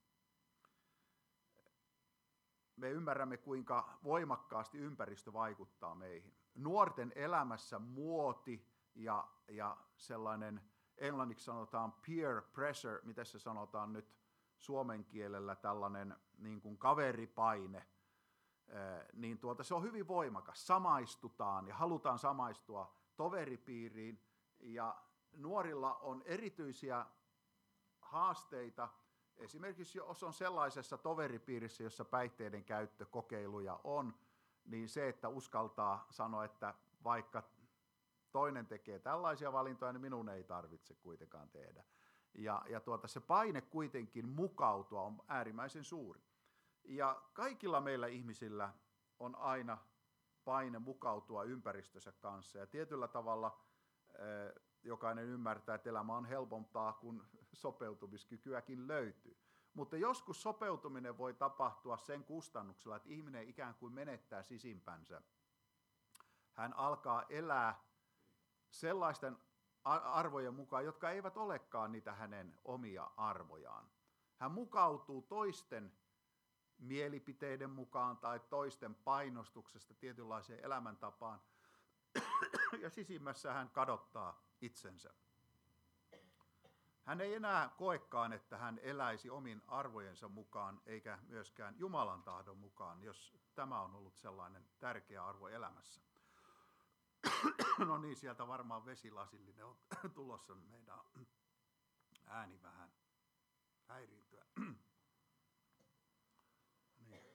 Me ymmärrämme, kuinka voimakkaasti ympäristö vaikuttaa meihin. Nuorten elämässä muoti ja sellainen, englanniksi sanotaan peer pressure, miten se sanotaan nyt suomen kielellä, tällainen niin kuin kaveripaine, niin se on hyvin voimakas. Samaistutaan ja halutaan samaistua toveripiiriin, ja nuorilla on erityisiä haasteita. Esimerkiksi jos on sellaisessa toveripiirissä, jossa päihteiden käyttökokeiluja on, niin se, että uskaltaa sanoa, että vaikka toinen tekee tällaisia valintoja, niin minun ei tarvitse kuitenkaan tehdä. Ja se paine kuitenkin mukautua on äärimmäisen suuri. Ja kaikilla meillä ihmisillä on aina paine mukautua ympäristönsä kanssa. Ja tietyllä tavalla jokainen ymmärtää, että elämä on helpompaa, kun sopeutumiskykyäkin löytyy. Mutta joskus sopeutuminen voi tapahtua sen kustannuksella, että ihminen ikään kuin menettää sisimpänsä. Hän alkaa elää sellaisten arvojen mukaan, jotka eivät olekaan niitä hänen omia arvojaan. Hän mukautuu toisten mielipiteiden mukaan tai toisten painostuksesta tietynlaiseen elämäntapaan, ja sisimmässä hän kadottaa itsensä. Hän ei enää koekaan, että hän eläisi omin arvojensa mukaan, eikä myöskään Jumalan tahdon mukaan, jos tämä on ollut sellainen tärkeä arvo elämässä. No niin, sieltä varmaan vesilasillinen on tulossa, meidän ääni vähän häiriintyä. Niin.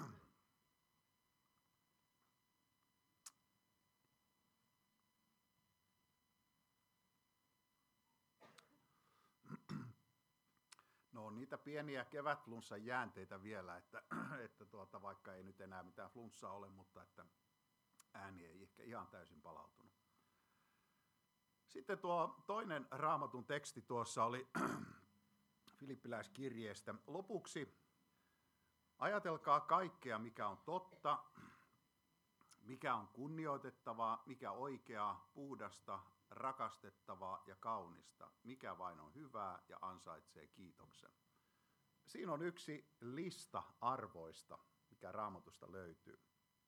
No on niitä pieniä kevätflunssan jäänteitä vielä, että vaikka ei nyt enää mitään flunssaa ole, mutta että ääni ei ehkä ihan täysin palautunut. Sitten tuo toinen Raamatun teksti tuossa oli Filippiläiskirjeestä. Lopuksi ajatelkaa kaikkea, mikä on totta, mikä on kunnioitettavaa, mikä oikeaa, puhdasta, rakastettavaa ja kaunista, mikä vain on hyvää ja ansaitsee kiitoksen. Siinä on yksi lista arvoista, mikä Raamatusta löytyy.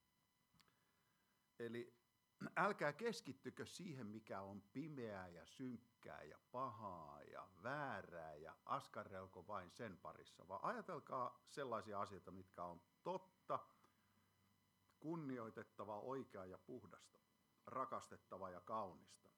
Eli älkää keskittykö siihen, mikä on pimeää ja synkkää ja pahaa ja väärää ja askarrelko vain sen parissa, vaan ajatelkaa sellaisia asioita, mitkä on totta, kunnioitettavaa, oikeaa ja puhdasta, rakastettavaa ja kaunista.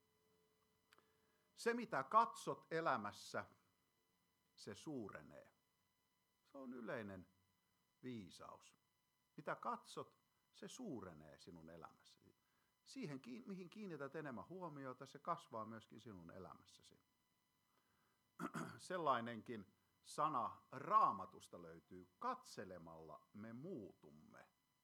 Se, mitä katsot elämässä, se suurenee. Se on yleinen viisaus. Mitä katsot, se suurenee sinun elämässäsi. Siihen, mihin kiinnität enemmän huomiota, se kasvaa myöskin sinun elämässäsi. Sellainenkin sana Raamatusta löytyy: katselemalla me muutumme.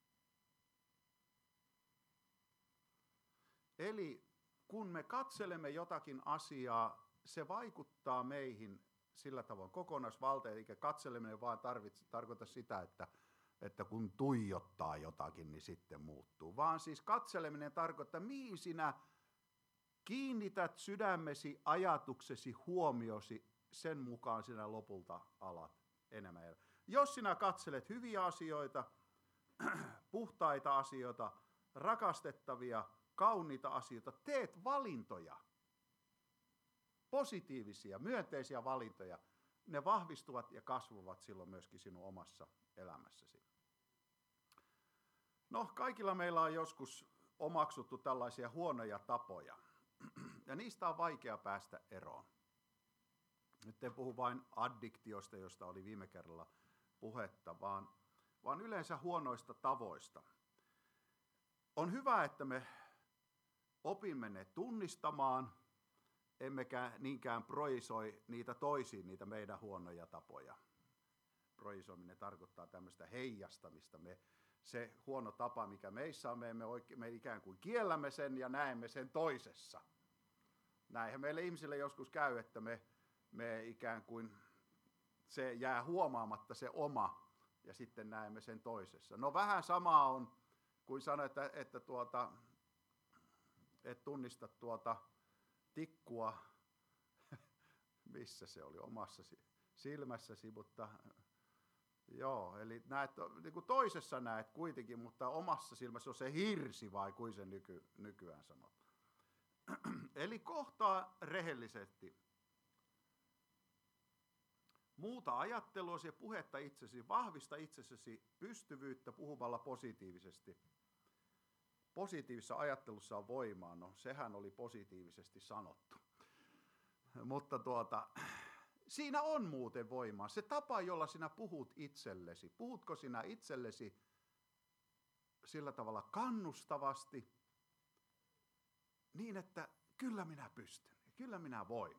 Eli kun me katselemme jotakin asiaa, se vaikuttaa meihin sillä tavoin kokonaisvaltaisesti, eikä katseleminen vaan tarkoita sitä, että kun tuijottaa jotakin, niin sitten muuttuu. Vaan siis katseleminen tarkoittaa, mihin sinä kiinnität sydämesi, ajatuksesi, huomiosi, sen mukaan sinä lopulta alat enemmän. Jos sinä katselet hyviä asioita, puhtaita asioita, rakastettavia, kauniita asioita, teet valintoja, positiivisia, myönteisiä valintoja, ne vahvistuvat ja kasvavat silloin myöskin sinun omassa elämässäsi. No, kaikilla meillä on joskus omaksuttu tällaisia huonoja tapoja, ja niistä on vaikea päästä eroon. Nyt en puhu vain addiktiosta, josta oli viime kerralla puhetta, vaan yleensä huonoista tavoista. On hyvä, että me opimme ne tunnistamaan, emmekä niinkään projisoi niitä toisiin, niitä meidän huonoja tapoja. Projisoiminen tarkoittaa tämmöistä heijastamista. Se huono tapa, mikä meissä on, me ikään kuin kiellämme sen ja näemme sen toisessa. Näinhän meille ihmisille joskus käy, että me ikään kuin se jää huomaamatta se oma ja sitten näemme sen toisessa. No vähän samaa on, kuin sanoin, että et tunnista tikkua, missä se oli, omassa silmässäsi, mutta joo, eli niin kuin toisessa näet kuitenkin, mutta omassa silmässä on se hirsi, vai kuin se nykyään sanot. Eli kohtaa rehellisesti. Muuta ajatteluasi ja puhetta itsesi, vahvista itsessäsi pystyvyyttä puhumalla positiivisesti. Positiivisessa ajattelussa on voimaa, no sehän oli positiivisesti sanottu. Mutta siinä on muuten voimaa. Se tapa, jolla sinä puhut itsellesi. Puhutko sinä itsellesi sillä tavalla kannustavasti, niin että kyllä minä pystyn, kyllä minä voin.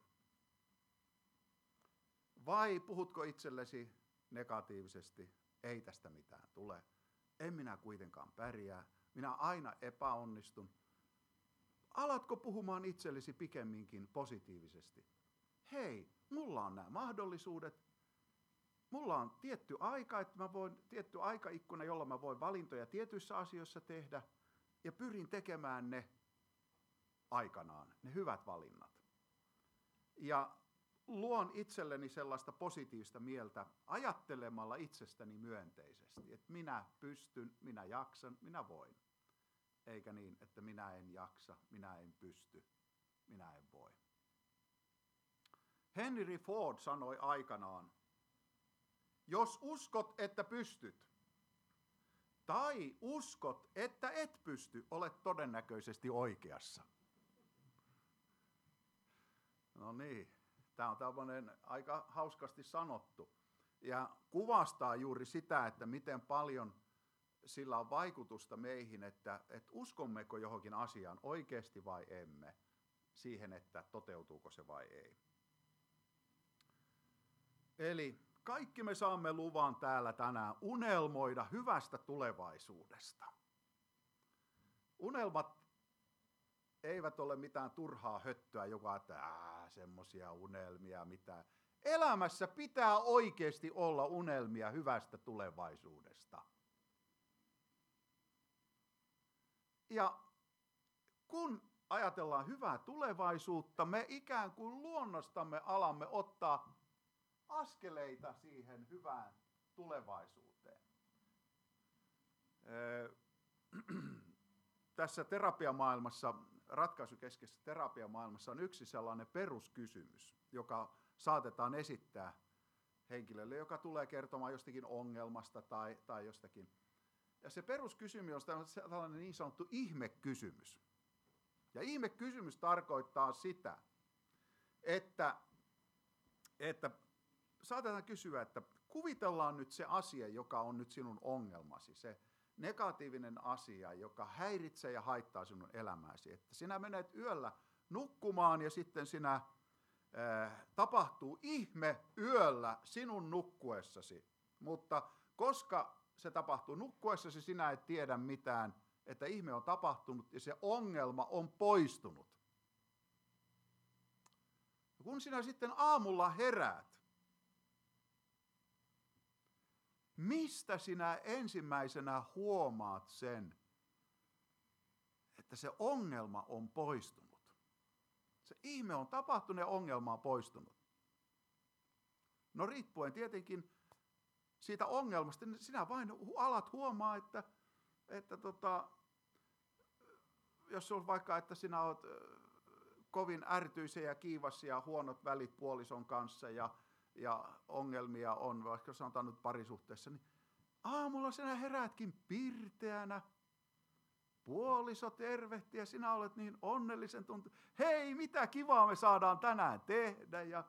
Vai puhutko itsellesi negatiivisesti, ei tästä mitään tule, en minä kuitenkaan pärjää, minä aina epäonnistun. Alatko puhumaan itsellesi pikemminkin positiivisesti? Hei, mulla on nämä mahdollisuudet. Mulla on tietty aika, tietty aikaikkuna, jolla mä voin valintoja tietyissä asioissa tehdä. Ja pyrin tekemään ne aikanaan, ne hyvät valinnat. Ja luon itselleni sellaista positiivista mieltä ajattelemalla itsestäni myönteisesti, että minä pystyn, minä jaksan, minä voin. Eikä niin, että minä en jaksa, minä en pysty, minä en voi. Henry Ford sanoi aikanaan, jos uskot, että pystyt, tai uskot, että et pysty, olet todennäköisesti oikeassa. No niin, tämä on tämmöinen aika hauskasti sanottu ja kuvastaa juuri sitä, että miten paljon sillä on vaikutusta meihin, että uskommeko johonkin asiaan oikeasti vai emme, siihen, että toteutuuko se vai ei. Eli kaikki me saamme luvan täällä tänään unelmoida hyvästä tulevaisuudesta. Unelmat eivät ole mitään turhaa höttöä, joka että semmoisia unelmia, mitään. Elämässä pitää oikeasti olla unelmia hyvästä tulevaisuudesta. Ja kun ajatellaan hyvää tulevaisuutta, me ikään kuin luonnostamme alamme ottaa askeleita siihen hyvään tulevaisuuteen. Tässä terapiamaailmassa, ratkaisukeskeisessä terapiamaailmassa on yksi sellainen peruskysymys, joka saatetaan esittää henkilölle, joka tulee kertomaan jostakin ongelmasta tai jostakin. Ja se peruskysymys on tällainen niin sanottu ihmekysymys. Ja ihmekysymys tarkoittaa sitä, että saatetaan kysyä, että kuvitellaan nyt se asia, joka on nyt sinun ongelmasi, se negatiivinen asia, joka häiritsee ja haittaa sinun elämääsi. Että sinä menet yöllä nukkumaan ja sitten tapahtuu ihme yöllä sinun nukkuessasi. Mutta koska se tapahtuu nukkuessasi, sinä et tiedä mitään, että ihme on tapahtunut ja se ongelma on poistunut. Kun sinä sitten aamulla heräät, mistä sinä ensimmäisenä huomaat sen, että se ongelma on poistunut? Se ihme on tapahtunut ja ongelma on poistunut. No riippuen tietenkin siitä ongelmasta, niin sinä vain alat huomaa, että jos on vaikka, että sinä olet kovin ärtyisen ja kiivas ja huonot välit puolison kanssa ja ongelmia on, vaikka sanotaan nyt parisuhteessa, niin aamulla sinä heräätkin pirteänä, puoliso tervehtii ja sinä olet niin onnellisen tuntunut. Hei, mitä kivaa me saadaan tänään tehdä ja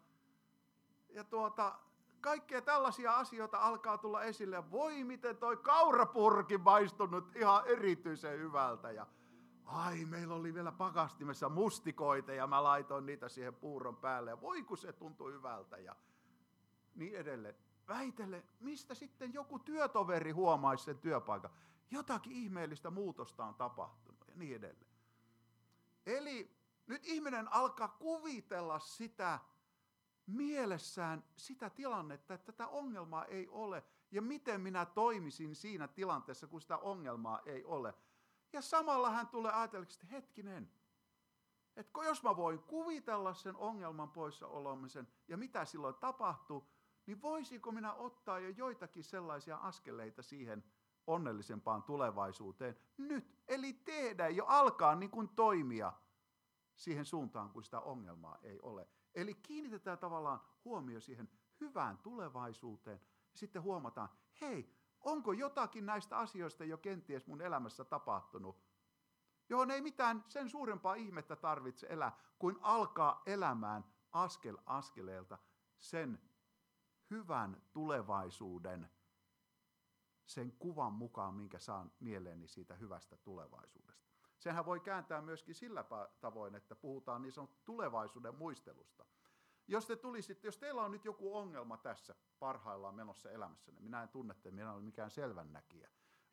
kaikkea tällaisia asioita alkaa tulla esille. Voi miten toi kaurapurki maistunut ihan erityisen hyvältä ja ai, meillä oli vielä pakastimessa mustikoita ja mä laitoin niitä siihen puuron päälle ja voi kun se tuntui hyvältä ja niin edelleen. Väitelle, mistä sitten joku työtoveri huomaisi sen työpaikan. Jotakin ihmeellistä muutosta on tapahtunut ja niin edelleen. Eli nyt ihminen alkaa kuvitella sitä mielessään sitä tilannetta, että tätä ongelmaa ei ole ja miten minä toimisin siinä tilanteessa, kun sitä ongelmaa ei ole. Ja samalla hän tulee ajatelleeksi, että hetkinen, että jos mä voin kuvitella sen ongelman poissa olemisen ja mitä silloin tapahtuu, niin voisinko minä ottaa jo joitakin sellaisia askeleita siihen onnellisempaan tulevaisuuteen nyt. Eli tehdä jo alkaa niin kuin toimia siihen suuntaan, kun sitä ongelmaa ei ole. Eli kiinnitetään tavallaan huomio siihen hyvään tulevaisuuteen ja sitten huomataan, hei, onko jotakin näistä asioista jo kenties mun elämässä tapahtunut, johon ei mitään sen suurempaa ihmettä tarvitse elää, kuin alkaa elämään askel askeleelta sen hyvän tulevaisuuden, sen kuvan mukaan, minkä saan mieleeni siitä hyvästä tulevaisuudesta. Senhän voi kääntää myöskin sillä tavoin, että puhutaan niin sanottu tulevaisuuden muistelusta. Jos teillä on nyt joku ongelma tässä parhaillaan menossa elämässänne, minä en tunne teitä, minä olen mikään selvännäkijä,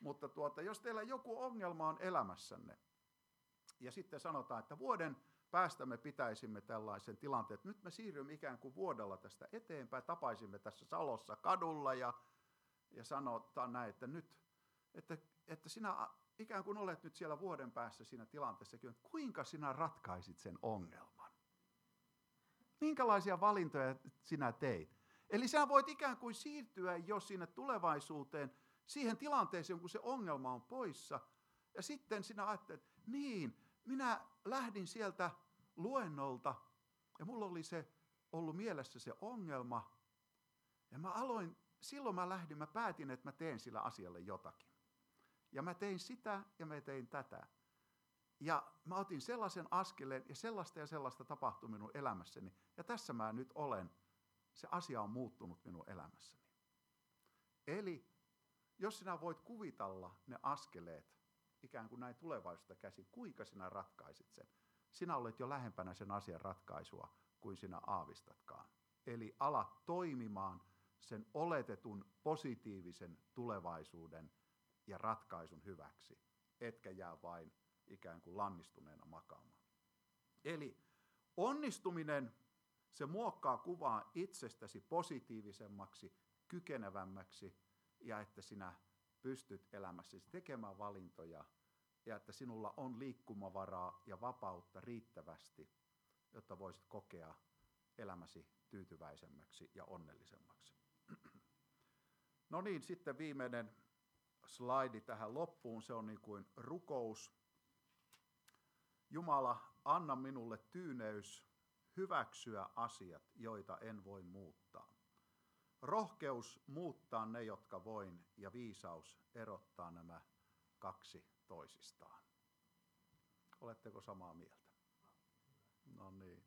Mutta jos teillä joku ongelma on elämässänne, ja sitten sanotaan, että vuoden päästä me pitäisimme tällaisen tilanteen, että nyt me siirrymme ikään kuin vuodella tästä eteenpäin, tapaisimme tässä Salossa kadulla ja sanotaan näin, että nyt, että sinä ikään kuin olet nyt siellä vuoden päässä siinä tilanteessakin, että kuinka sinä ratkaisit sen ongelman? Minkälaisia valintoja sinä teit? Eli sinä voit ikään kuin siirtyä jo sinne tulevaisuuteen, siihen tilanteeseen, kun se ongelma on poissa, ja sitten sinä ajattelet, niin, minä lähdin sieltä luennolta, ja mulla oli ollut mielessä se ongelma, ja silloin mä päätin, että mä teen sillä asialle jotakin. Ja mä tein sitä, ja mä tein tätä. Ja mä otin sellaisen askeleen, ja sellaista tapahtui minun elämässäni, ja tässä mä nyt olen. Se asia on muuttunut minun elämässäni. Eli jos sinä voit kuvitella ne askeleet, ikään kuin näin tulevaisuudesta käsin, kuinka sinä ratkaisit sen, sinä olet jo lähempänä sen asian ratkaisua, kuin sinä aavistatkaan. Eli ala toimimaan sen oletetun positiivisen tulevaisuuden ja ratkaisun hyväksi, etkä jää vain ikään kuin lannistuneena makaamaan. Eli onnistuminen, se muokkaa kuvaa itsestäsi positiivisemmaksi, kykenevämmäksi ja että sinä pystyt elämässäsi tekemään valintoja ja että sinulla on liikkumavaraa ja vapautta riittävästi, jotta voisit kokea elämäsi tyytyväisemmäksi ja onnellisemmaksi. No niin, sitten viimeinen slaidi tähän loppuun, se on niin kuin rukous. Jumala, anna minulle tyyneys hyväksyä asiat, joita en voi muuttaa. Rohkeus muuttaa ne, jotka voin, ja viisaus erottaa nämä kaksi toisistaan. Oletteko samaa mieltä? No niin.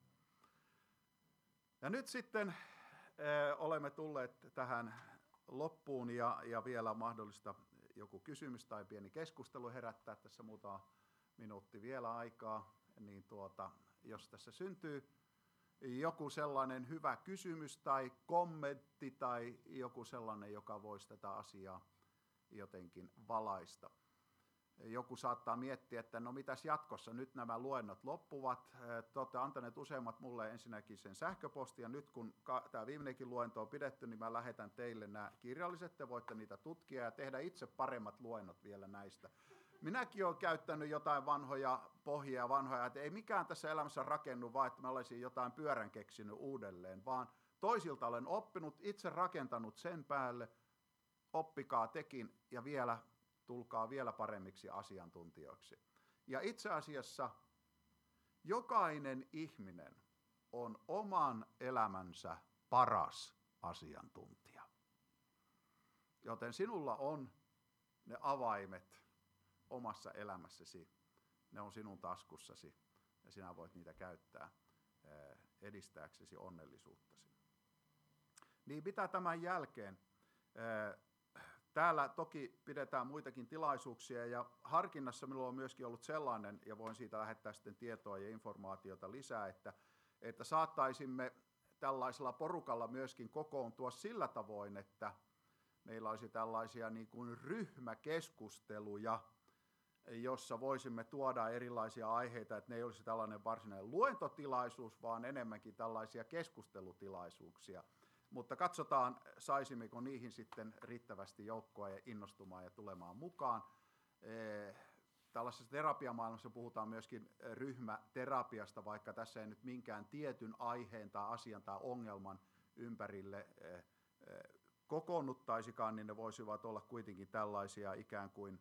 Ja nyt sitten olemme tulleet tähän loppuun ja vielä mahdollista joku kysymys tai pieni keskustelu herättää tässä muutama minuutti vielä aikaa, niin jos tässä syntyy joku sellainen hyvä kysymys tai kommentti tai joku sellainen, joka voisi tätä asiaa jotenkin valaista. Joku saattaa miettiä, että no mitäs jatkossa, nyt nämä luennot loppuvat. Te olette antaneet useimmat mulle ensinnäkin sen sähköpostin, ja nyt kun tämä viimeinenkin luento on pidetty, niin mä lähetän teille nämä kirjalliset, te voitte niitä tutkia ja tehdä itse paremmat luennot vielä näistä. Minäkin olen käyttänyt jotain vanhoja pohjia, että ei mikään tässä elämässä rakennu, vaan että mä olisin jotain pyörän keksinyt uudelleen, vaan toisilta olen oppinut, itse rakentanut sen päälle, oppikaa tekin ja vielä tulkaa vielä paremmiksi asiantuntijoiksi. Ja itse asiassa jokainen ihminen on oman elämänsä paras asiantuntija. Joten sinulla on ne avaimet omassa elämässäsi, ne on sinun taskussasi ja sinä voit niitä käyttää edistääksesi onnellisuuttasi. Niin mitä tämän jälkeen? Täällä toki pidetään muitakin tilaisuuksia ja harkinnassa minulla on myöskin ollut sellainen, ja voin siitä lähettää sitten tietoa ja informaatiota lisää, että saattaisimme tällaisella porukalla myöskin kokoontua sillä tavoin, että meillä olisi tällaisia niin kuin ryhmäkeskusteluja, jossa voisimme tuoda erilaisia aiheita, että ne ei olisi tällainen varsinainen luentotilaisuus, vaan enemmänkin tällaisia keskustelutilaisuuksia. Mutta katsotaan, saisimmeko niihin sitten riittävästi joukkoa ja innostumaan ja tulemaan mukaan. Tällaisessa terapiamaailmassa puhutaan myöskin ryhmäterapiasta, vaikka tässä ei nyt minkään tietyn aiheen tai asian tai ongelman ympärille kokoonnuttaisikaan, niin ne voisivat olla kuitenkin tällaisia ikään kuin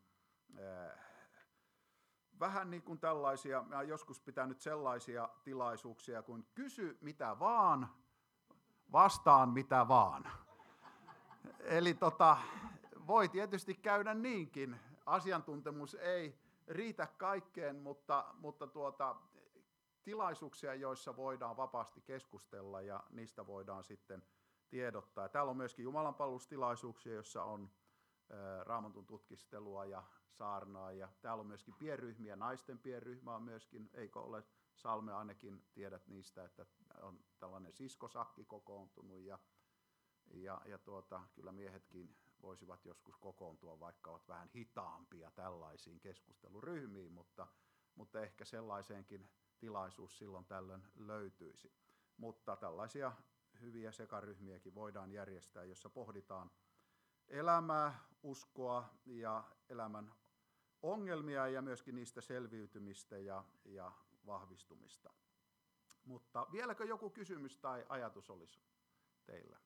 vähän niin kuin tällaisia, mä olen joskus pitänyt sellaisia tilaisuuksia kuin kysy mitä vaan, vastaan mitä vaan. Eli voi tietysti käydä niinkin. Asiantuntemus ei riitä kaikkeen, mutta tilaisuuksia, joissa voidaan vapaasti keskustella ja niistä voidaan sitten tiedottaa. Täällä on myöskin jumalanpalvelustilaisuuksia, joissa on Raamatun tutkistelua ja saarnaa. Ja täällä on myöskin pienryhmiä, naisten pienryhmä on myöskin, eikö ole Salme ainakin tiedät niistä, että on tällainen siskosakki kokoontunut ja Kyllä miehetkin voisivat joskus kokoontua, vaikka ovat vähän hitaampia tällaisiin keskusteluryhmiin, mutta ehkä sellaiseenkin tilaisuus silloin tällöin löytyisi. Mutta tällaisia hyviä sekaryhmiäkin voidaan järjestää, jossa pohditaan elämää, uskoa ja elämän ongelmia ja myöskin niistä selviytymistä ja vahvistumista. Mutta vieläkö joku kysymys tai ajatus olisi teillä?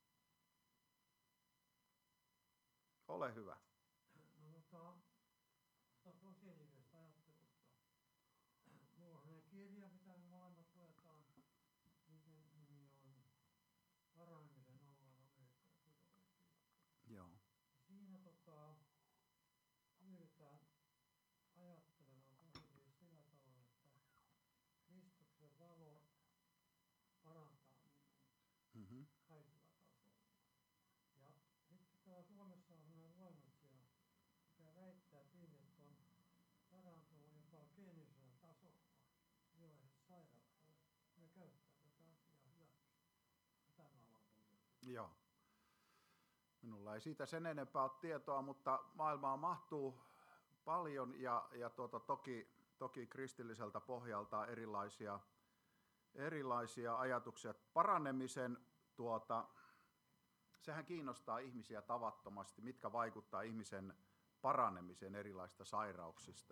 Ole hyvä. Positiivisesta ajattelusta. Mulla on sellainen kirja, mitä me molemmat luetaan. Niiden nimi on Paranemisen ollaan Amerikassa. Joo. Siinä pyydetään ajattelemaan positiivisesti sillä tavalla, että Kristuksen valo parantaa minua kaikilla tasoilla. Ja sitten täällä Suomessa on sellainen luennoitsija, mikä väittää, että ihmiset on parantunut jopa geenisellä tasolla joihin sairaudella. Ne käyttää tätä asiaa hyväksi. Tätä mä olen kuullut. Joo. Minulla ei siitä sen enempää ole tietoa, mutta maailmaan mahtuu paljon ja toki kristilliseltä pohjalta erilaisia ajatuksia. Paranemisen sehän kiinnostaa ihmisiä tavattomasti, mitkä vaikuttaa ihmisen paranemiseen erilaisista sairauksista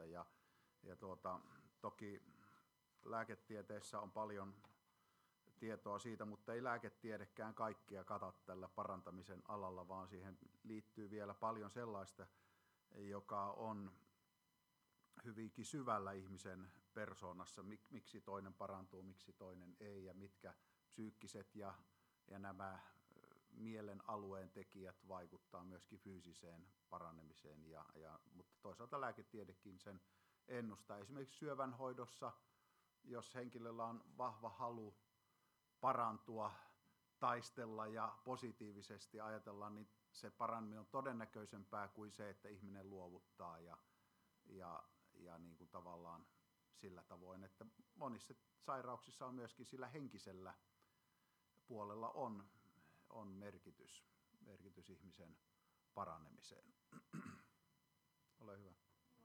toki lääketieteessä on paljon tietoa siitä, mutta ei lääketiedekään kaikkia kata tällä parantamisen alalla, vaan siihen liittyy vielä paljon sellaista, joka on hyvinkin syvällä ihmisen persoonassa, miksi toinen parantuu, miksi toinen ei ja mitkä psyykkiset ja nämä mielen alueen tekijät vaikuttaa myöskin fyysiseen paranemiseen, mutta toisaalta lääketiedekin sen ennustaa. Esimerkiksi syövänhoidossa, jos henkilöllä on vahva halu parantua, taistella ja positiivisesti ajatella, niin se paraneminen on todennäköisempää kuin se, että ihminen luovuttaa ja niin kuin tavallaan sillä tavoin, että monissa sairauksissa on myöskin sillä henkisellä puolella on merkitys ihmisen paranemiseen. Ole hyvä.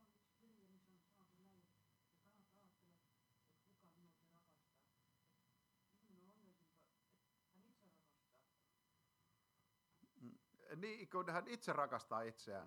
Niin, kun hän itse rakastaa itseään.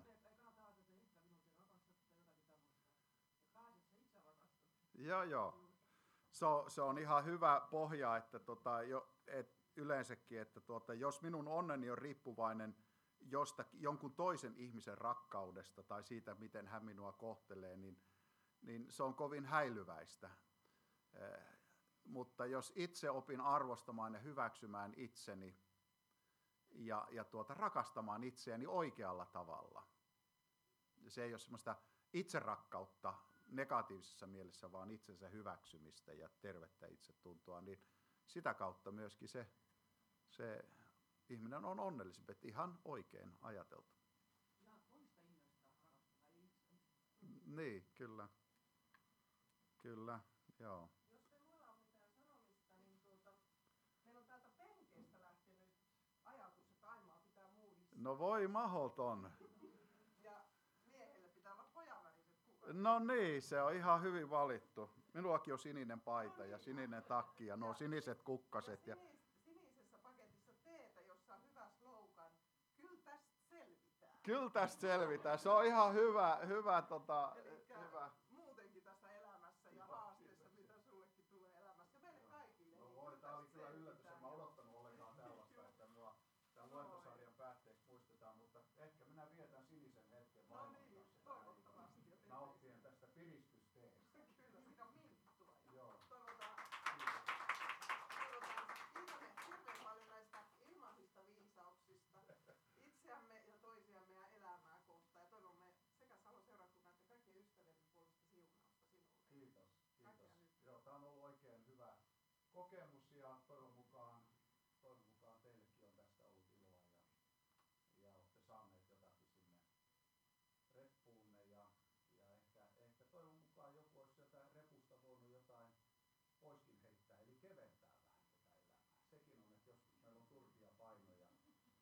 Joo. Se on ihan hyvä pohja, että yleensäkin, että jos minun onneni on riippuvainen jonkun toisen ihmisen rakkaudesta tai siitä, miten hän minua kohtelee, niin se on kovin häilyväistä. Mutta jos itse opin arvostamaan ja hyväksymään itseni ja rakastamaan itseäni oikealla tavalla, se ei ole semmoista itserakkautta negatiivisessa mielessä, vaan itsensä hyväksymistä ja tervettä itsetuntoa, niin sitä kautta myöskin se ihminen on onnellisempi, että ihan oikein ajateltu. Ja toista ihmistä rakastaa itse. Niin, kyllä, joo. Jos ei mulla ole mitään sanomista, niin meillä on täältä penkeistä lähtenyt ajatus, että Aimaa pitää muistaa. No voi mahdoton. Ja miehelle pitää olla pojanväriset kukat. No niin, se on ihan hyvin valittu. Minullakin on sininen paita ja sininen takki ja nuo siniset kukkaset. Ja sinisessä paketissa teetä, jossa on hyvä slogan, kyllä tästä selvitään. Kyllä tästä selvitään, se on ihan hyvä. Hyvä. Muutenkin tässä elämässä ja haasteessa, mitä sullekin tulee elämässä ja meille kaikille. No voi, tää oli kyllä yllätys, en mä odottanut ollenkaan tällaista, että mua tämän luentosarjan päätteeksi muistetaan, mutta ehkä minä vietän sinisen hetken vaimon kanssa. Toivottavasti. Nauttien tästä piristysteestä. Kyllä, sekä minttua. Joo. Toivotaan hirveän paljon näistä ilmaisista viisauksista itseämme ja toisiamme ja elämää kohtaan. Ja toivomme sekä Salon seurakunnan että kaikkien ystävien puolesta siunausta sinulle. Kiitos. Joo, tämä on ollut oikein hyvä kokemus ja toivon mukaan teillekin on tästä ollut iloa ja olette saaneet jotakin sinne reppuunne ja ehkä toivon mukaan joku olisi sieltä repusta voinut jotain poiskin heittää, eli keventää vähän tätä elämää. Sekin on, että joskus meillä on turhia painoja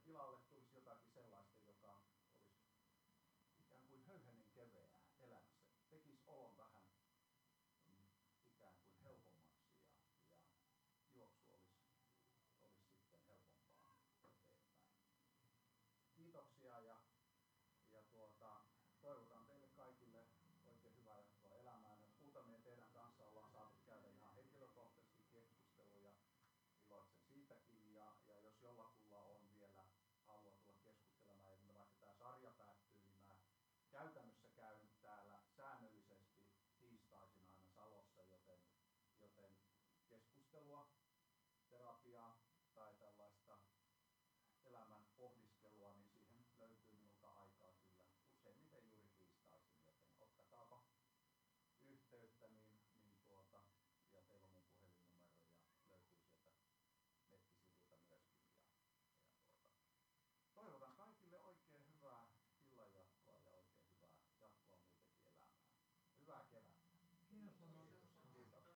tilalle tulisi jotakin sellaista, joka olisi ikään kuin höyhenen keveää elämässä, tekisi olon vähän ikään kuin helpommaksi ja juoksu olisi sitten helpompaa eteenpäin. Kiitoksia ja toivotan teille kaikille oikein hyvää jatkoa elämään. Muutamia teidän kanssa ollaan saatu käydä ihan henkilökohtaisesti keskusteluja. Iloitsen siitäkin ja jos jollakulla on vielä halua tulla keskustelemaan ja vaikka tämä sarja päättyy, niin mä käytännössä käyn täällä säännöllisesti tiistaisin aina Salossa, joten keskustelua, terapiaa